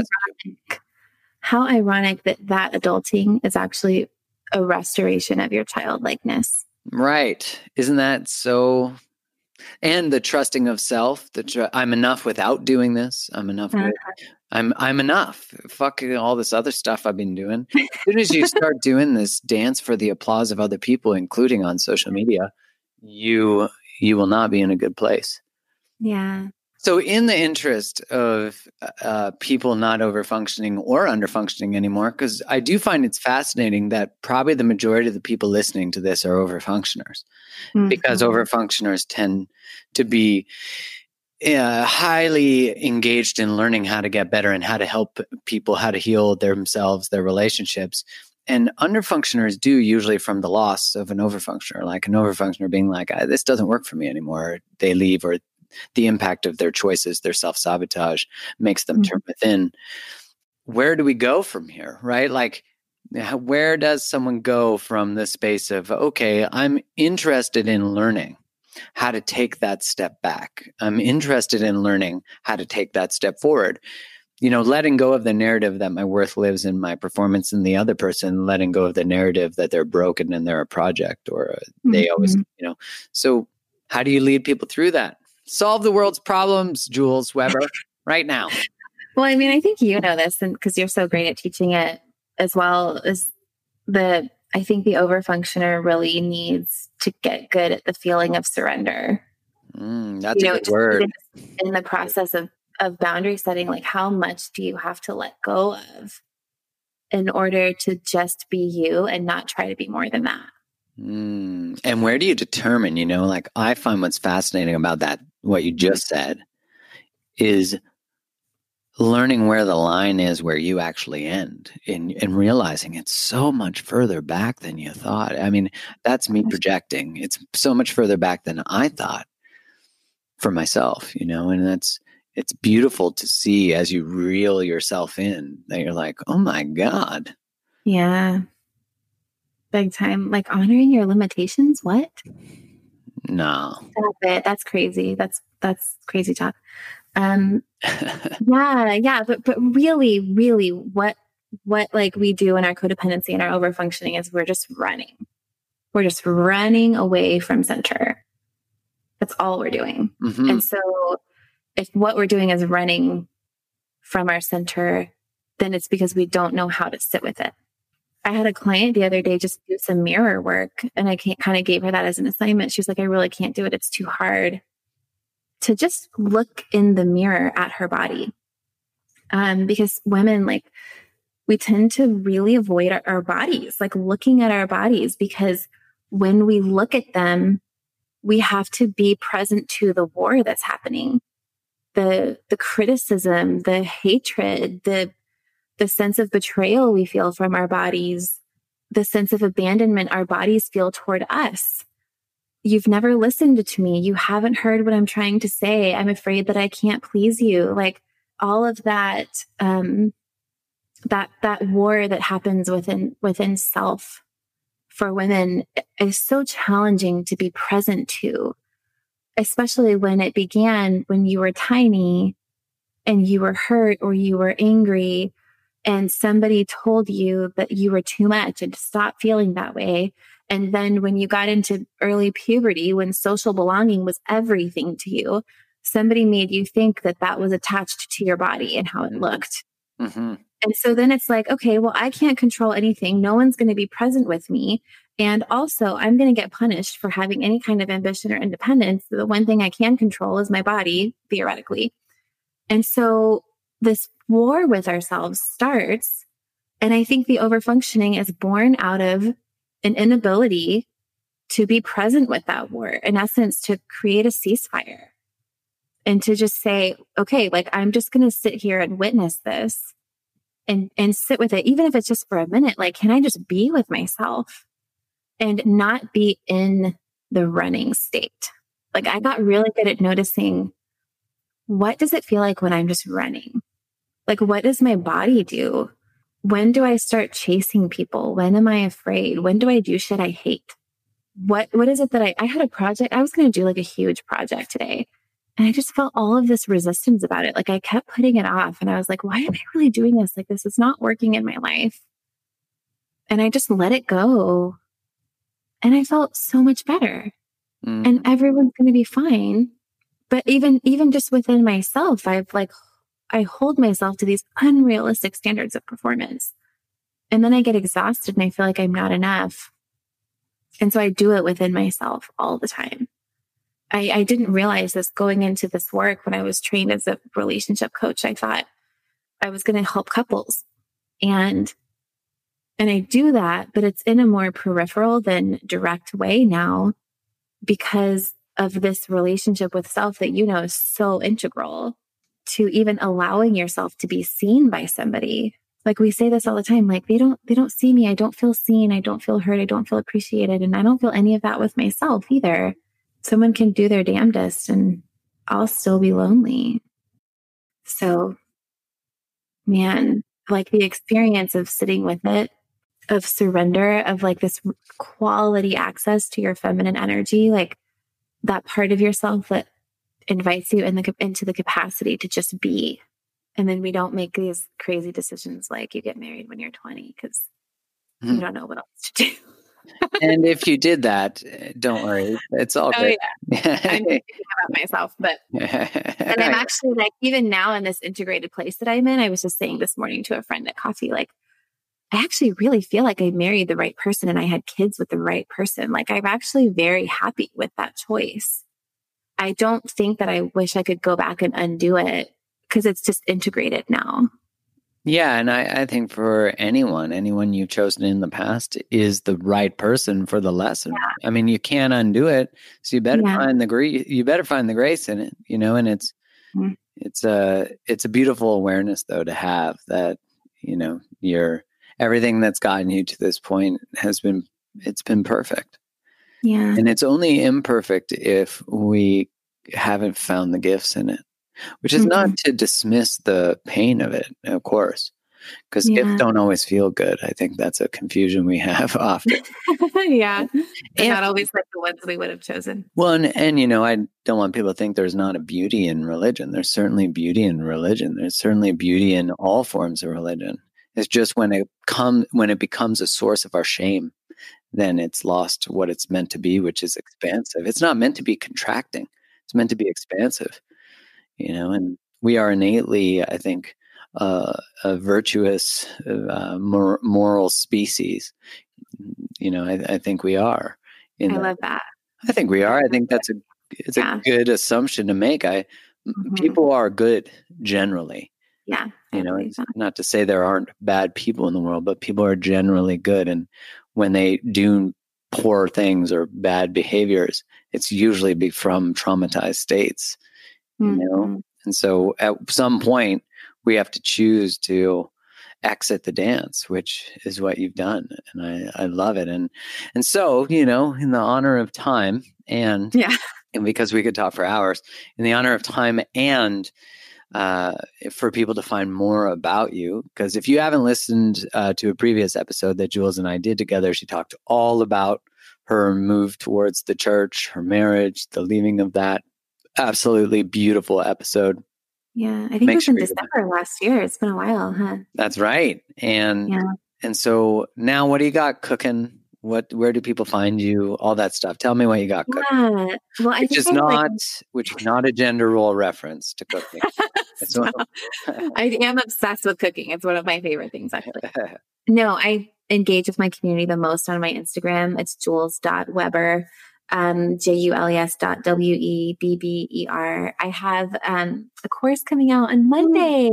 [SPEAKER 2] how ironic that adulting is actually a restoration of your childlikeness.
[SPEAKER 1] Right. Isn't that so? And the trusting of self, I'm enough without doing this. I'm enough. I'm enough. Fuck all this other stuff I've been doing. As soon as you start doing this dance for the applause of other people, including on social media, you will not be in a good place.
[SPEAKER 2] Yeah.
[SPEAKER 1] So in the interest of people not overfunctioning or underfunctioning anymore, because I do find it's fascinating that probably the majority of the people listening to this are overfunctioners, because overfunctioners tend to be highly engaged in learning how to get better and how to help people, how to heal themselves, their relationships. And underfunctioners do usually from the loss of an overfunctioner, like an overfunctioner being like, this doesn't work for me anymore. Or they leave, or the impact of their choices, their self-sabotage makes them turn within. Where do we go from here, right? Like, where does someone go from the space of, okay, I'm interested in learning how to take that step back. I'm interested in learning how to take that step forward. letting go of the narrative that my worth lives in my performance in the other person, letting go of the narrative that they're broken and they're a project or they always, So how do you lead people through that? Solve the world's problems, Jules Weber, right now.
[SPEAKER 2] Well, I mean, I think you know this, and because you're so great at teaching it as well, is I think the overfunctioner really needs to get good at the feeling of surrender.
[SPEAKER 1] That's a good word.
[SPEAKER 2] In the process of boundary setting, like how much do you have to let go of in order to just be you and not try to be more than that?
[SPEAKER 1] And where do you determine, like I find what's fascinating about that, what you just said, is learning where the line is where you actually end and realizing it's so much further back than you thought. I mean, that's me projecting. It's so much further back than I thought for myself, and it's beautiful to see as you reel yourself in that you're like, oh my God.
[SPEAKER 2] Yeah. Big time. Like honoring your limitations. What?
[SPEAKER 1] No.
[SPEAKER 2] Stop it. That's crazy. That's crazy talk. Yeah. But really, really what like we do in our codependency and our overfunctioning is we're just running. We're just running away from center. That's all we're doing. Mm-hmm. And so if what we're doing is running from our center, then it's because we don't know how to sit with it. I had a client the other day just do some mirror work, and I kind of gave her that as an assignment. She was like, I really can't do it. It's too hard to just look in the mirror at her body. Because women, like, we tend to really avoid our bodies, like looking at our bodies, because when we look at them, we have to be present to the war that's happening, the criticism, the hatred, the sense of betrayal we feel from our bodies, the sense of abandonment our bodies feel toward us. You've never listened to me. You haven't heard what I'm trying to say. I'm afraid that I can't please you. Like all of that, that war that happens within self for women is so challenging to be present to, especially when it began when you were tiny and you were hurt or you were angry and somebody told you that you were too much and to stop feeling that way. And then when you got into early puberty, when social belonging was everything to you, somebody made you think that that was attached to your body and how it looked. Mm-hmm. And so then it's like, okay, well, I can't control anything. No one's going to be present with me. And also I'm going to get punished for having any kind of ambition or independence. The one thing I can control is my body, theoretically. And so this war with ourselves starts. And I think the overfunctioning is born out of an inability to be present with that war, in essence, to create a ceasefire and to just say, okay, like I'm just going to sit here and witness this and sit with it, even if it's just for a minute. Like, can I just be with myself and not be in the running state? Like I got really good at noticing, what does it feel like when I'm just running? Like, what does my body do? When do I start chasing people? When am I afraid? When do I do shit I hate? What is it that I had a project? I was going to do like a huge project today. And I just felt all of this resistance about it. Like I kept putting it off. And I was like, why am I really doing this? Like this is not working in my life. And I just let it go. And I felt so much better. And everyone's going to be fine. But even just within myself, I hold myself to these unrealistic standards of performance. And then I get exhausted and I feel like I'm not enough. And so I do it within myself all the time. I didn't realize this going into this work when I was trained as a relationship coach. I thought I was going to help couples. And I do that, but it's in a more peripheral than direct way now because of this relationship with self that, is so integral to even allowing yourself to be seen by somebody. Like we say this all the time, like they don't see me. I don't feel seen. I don't feel heard. I don't feel appreciated. And I don't feel any of that with myself either. Someone can do their damnedest and I'll still be lonely. So, man, like the experience of sitting with it, of surrender, of like this quality access to your feminine energy, like that part of yourself that invites you into the capacity to just be And then we don't make these crazy decisions like you get married when you're 20 because you don't know what else to do.
[SPEAKER 1] And if you did that, don't worry. It's all good.
[SPEAKER 2] Yeah. I'm thinking about myself, but and I'm actually like, even now in this integrated place that I'm in, I was just saying this morning to a friend at coffee, like, I actually really feel like I married the right person and I had kids with the right person. Like, I'm actually very happy with that choice. I don't think that I wish I could go back and undo it because it's just integrated now.
[SPEAKER 1] Yeah. And I think for anyone you've chosen in the past is the right person for the lesson. Yeah. I mean, you can't undo it. So you better find the grace in it, and it's a beautiful awareness though, to have that, everything that's gotten you to this point it's been perfect.
[SPEAKER 2] Yeah.
[SPEAKER 1] And it's only imperfect if we haven't found the gifts in it, which is not to dismiss the pain of it, of course, because gifts don't always feel good. I think that's a confusion we have often.
[SPEAKER 2] Yeah. And not always like the ones we would have chosen.
[SPEAKER 1] Well, and I don't want people to think there's not a beauty in religion. There's certainly beauty in religion. There's certainly beauty in all forms of religion. It's just when it becomes a source of our shame, then it's lost what it's meant to be, which is expansive. It's not meant to be contracting. It's meant to be expansive, and we are innately, I think, a virtuous, moral species. I think we are.
[SPEAKER 2] I love that.
[SPEAKER 1] I think we are. I think it's a good assumption to make. People are good generally.
[SPEAKER 2] Yeah.
[SPEAKER 1] It's not to say there aren't bad people in the world, but people are generally good. And when they do poor things or bad behaviors, it's usually from traumatized states, And so at some point we have to choose to exit the dance, which is what you've done. And I love it. And so, in the honor of time and because we could talk for hours, in the honor of time and for people to find more about you, because if you haven't listened to a previous episode that Jules and I did together, she talked all about her move towards the church, her marriage, the leaving of that. Absolutely beautiful episode.
[SPEAKER 2] Yeah, I think it was in December last year. It's been a while, huh?
[SPEAKER 1] That's right. And so now what do you got cooking? Where do people find you? All that stuff. Tell me what you got cooking.
[SPEAKER 2] Yeah. Well,
[SPEAKER 1] which is not a gender role reference to cooking.
[SPEAKER 2] I am obsessed with cooking. It's one of my favorite things, actually. No, I engage with my community the most on my Instagram. It's jules.weber, JULES.WEBBER. I have a course coming out on Monday.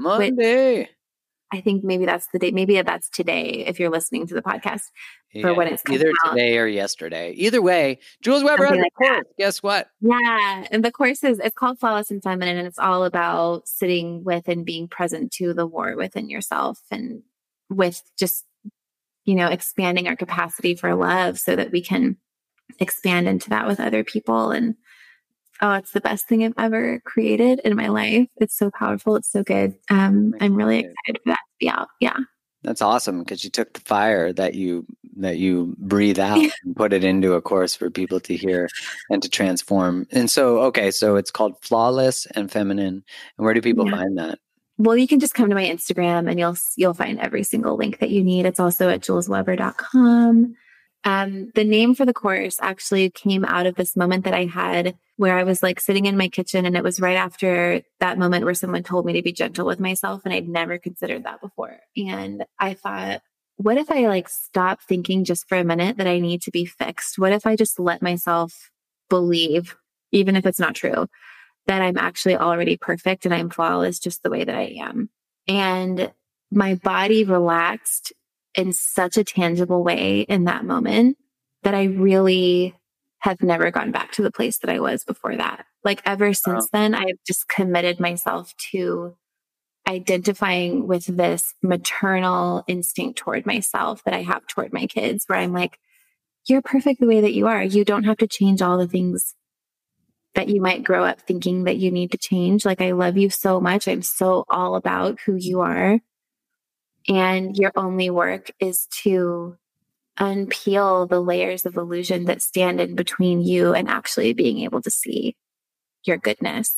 [SPEAKER 2] I think maybe that's the date. Maybe that's today if you're listening to the podcast for when it's coming
[SPEAKER 1] either
[SPEAKER 2] out.
[SPEAKER 1] Today or yesterday. Either way, Jules Weber has a course. Guess what?
[SPEAKER 2] Yeah. And the course it's called Flawless and Feminine, and it's all about sitting with and being present to the war within yourself, and with just, expanding our capacity for love so that we can expand into that with other people. And it's the best thing I've ever created in my life. It's so powerful. It's so good. I'm really excited for that to be out. Yeah.
[SPEAKER 1] That's awesome, because you took the fire that you breathe out and put it into a course for people to hear and to transform. And so it's called Flawless and Feminine. And where do people find that?
[SPEAKER 2] Well, you can just come to my Instagram and you'll find every single link that you need. It's also at julesweber.com. The name for the course actually came out of this moment that I had where I was like sitting in my kitchen, and it was right after that moment where someone told me to be gentle with myself. And I'd never considered that before. And I thought, what if I stop thinking just for a minute that I need to be fixed? What if I just let myself believe, even if it's not true, that I'm actually already perfect and I'm flawless just the way that I am? And my body relaxed in such a tangible way in that moment that I really have never gone back to the place that I was before that. Ever since then, I've just committed myself to identifying with this maternal instinct toward myself that I have toward my kids, where I'm like, you're perfect the way that you are. You don't have to change all the things that you might grow up thinking that you need to change. I love you so much. I'm so all about who you are. And your only work is to unpeel the layers of illusion that stand in between you and actually being able to see your goodness.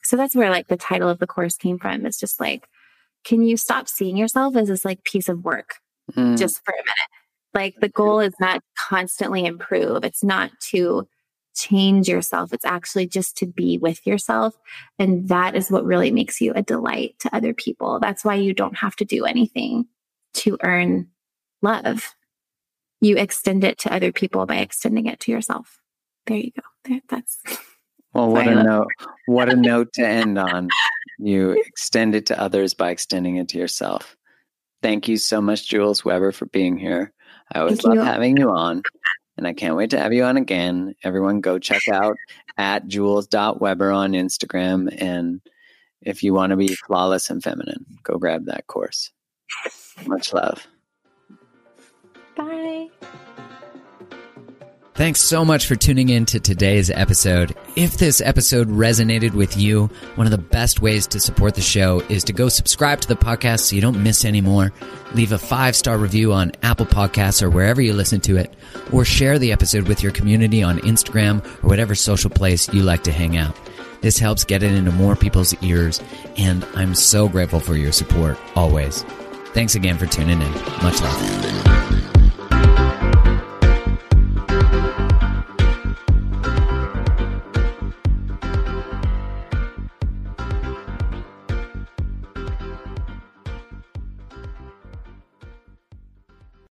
[SPEAKER 2] So that's where like the title of the course came from. It's just like, can you stop seeing yourself as this like piece of work just for a minute? Like the goal is not to constantly improve. It's not to change yourself. It's actually just to be with yourself. And that is what really makes you a delight to other people. That's why you don't have to do anything to earn love. You extend it to other people by extending it to yourself. There you go. That's
[SPEAKER 1] well, what a note. What a note to end on. You extend it to others by extending it to yourself. Thank you so much, Jules Weber, for being here. I always love having you on, and I can't wait to have you on again. Everyone go check out at jules.weber on Instagram. And if you want to be flawless and feminine, go grab that course. Much love.
[SPEAKER 2] Bye.
[SPEAKER 1] Thanks so much for tuning in to today's episode. If this episode resonated with you, one of the best ways to support the show is to go subscribe to the podcast so you don't miss any more. Leave a 5-star review on Apple Podcasts or wherever you listen to it, or share the episode with your community on Instagram or whatever social place you like to hang out. This helps get it into more people's ears, and I'm so grateful for your support always. Thanks again for tuning in. Much love.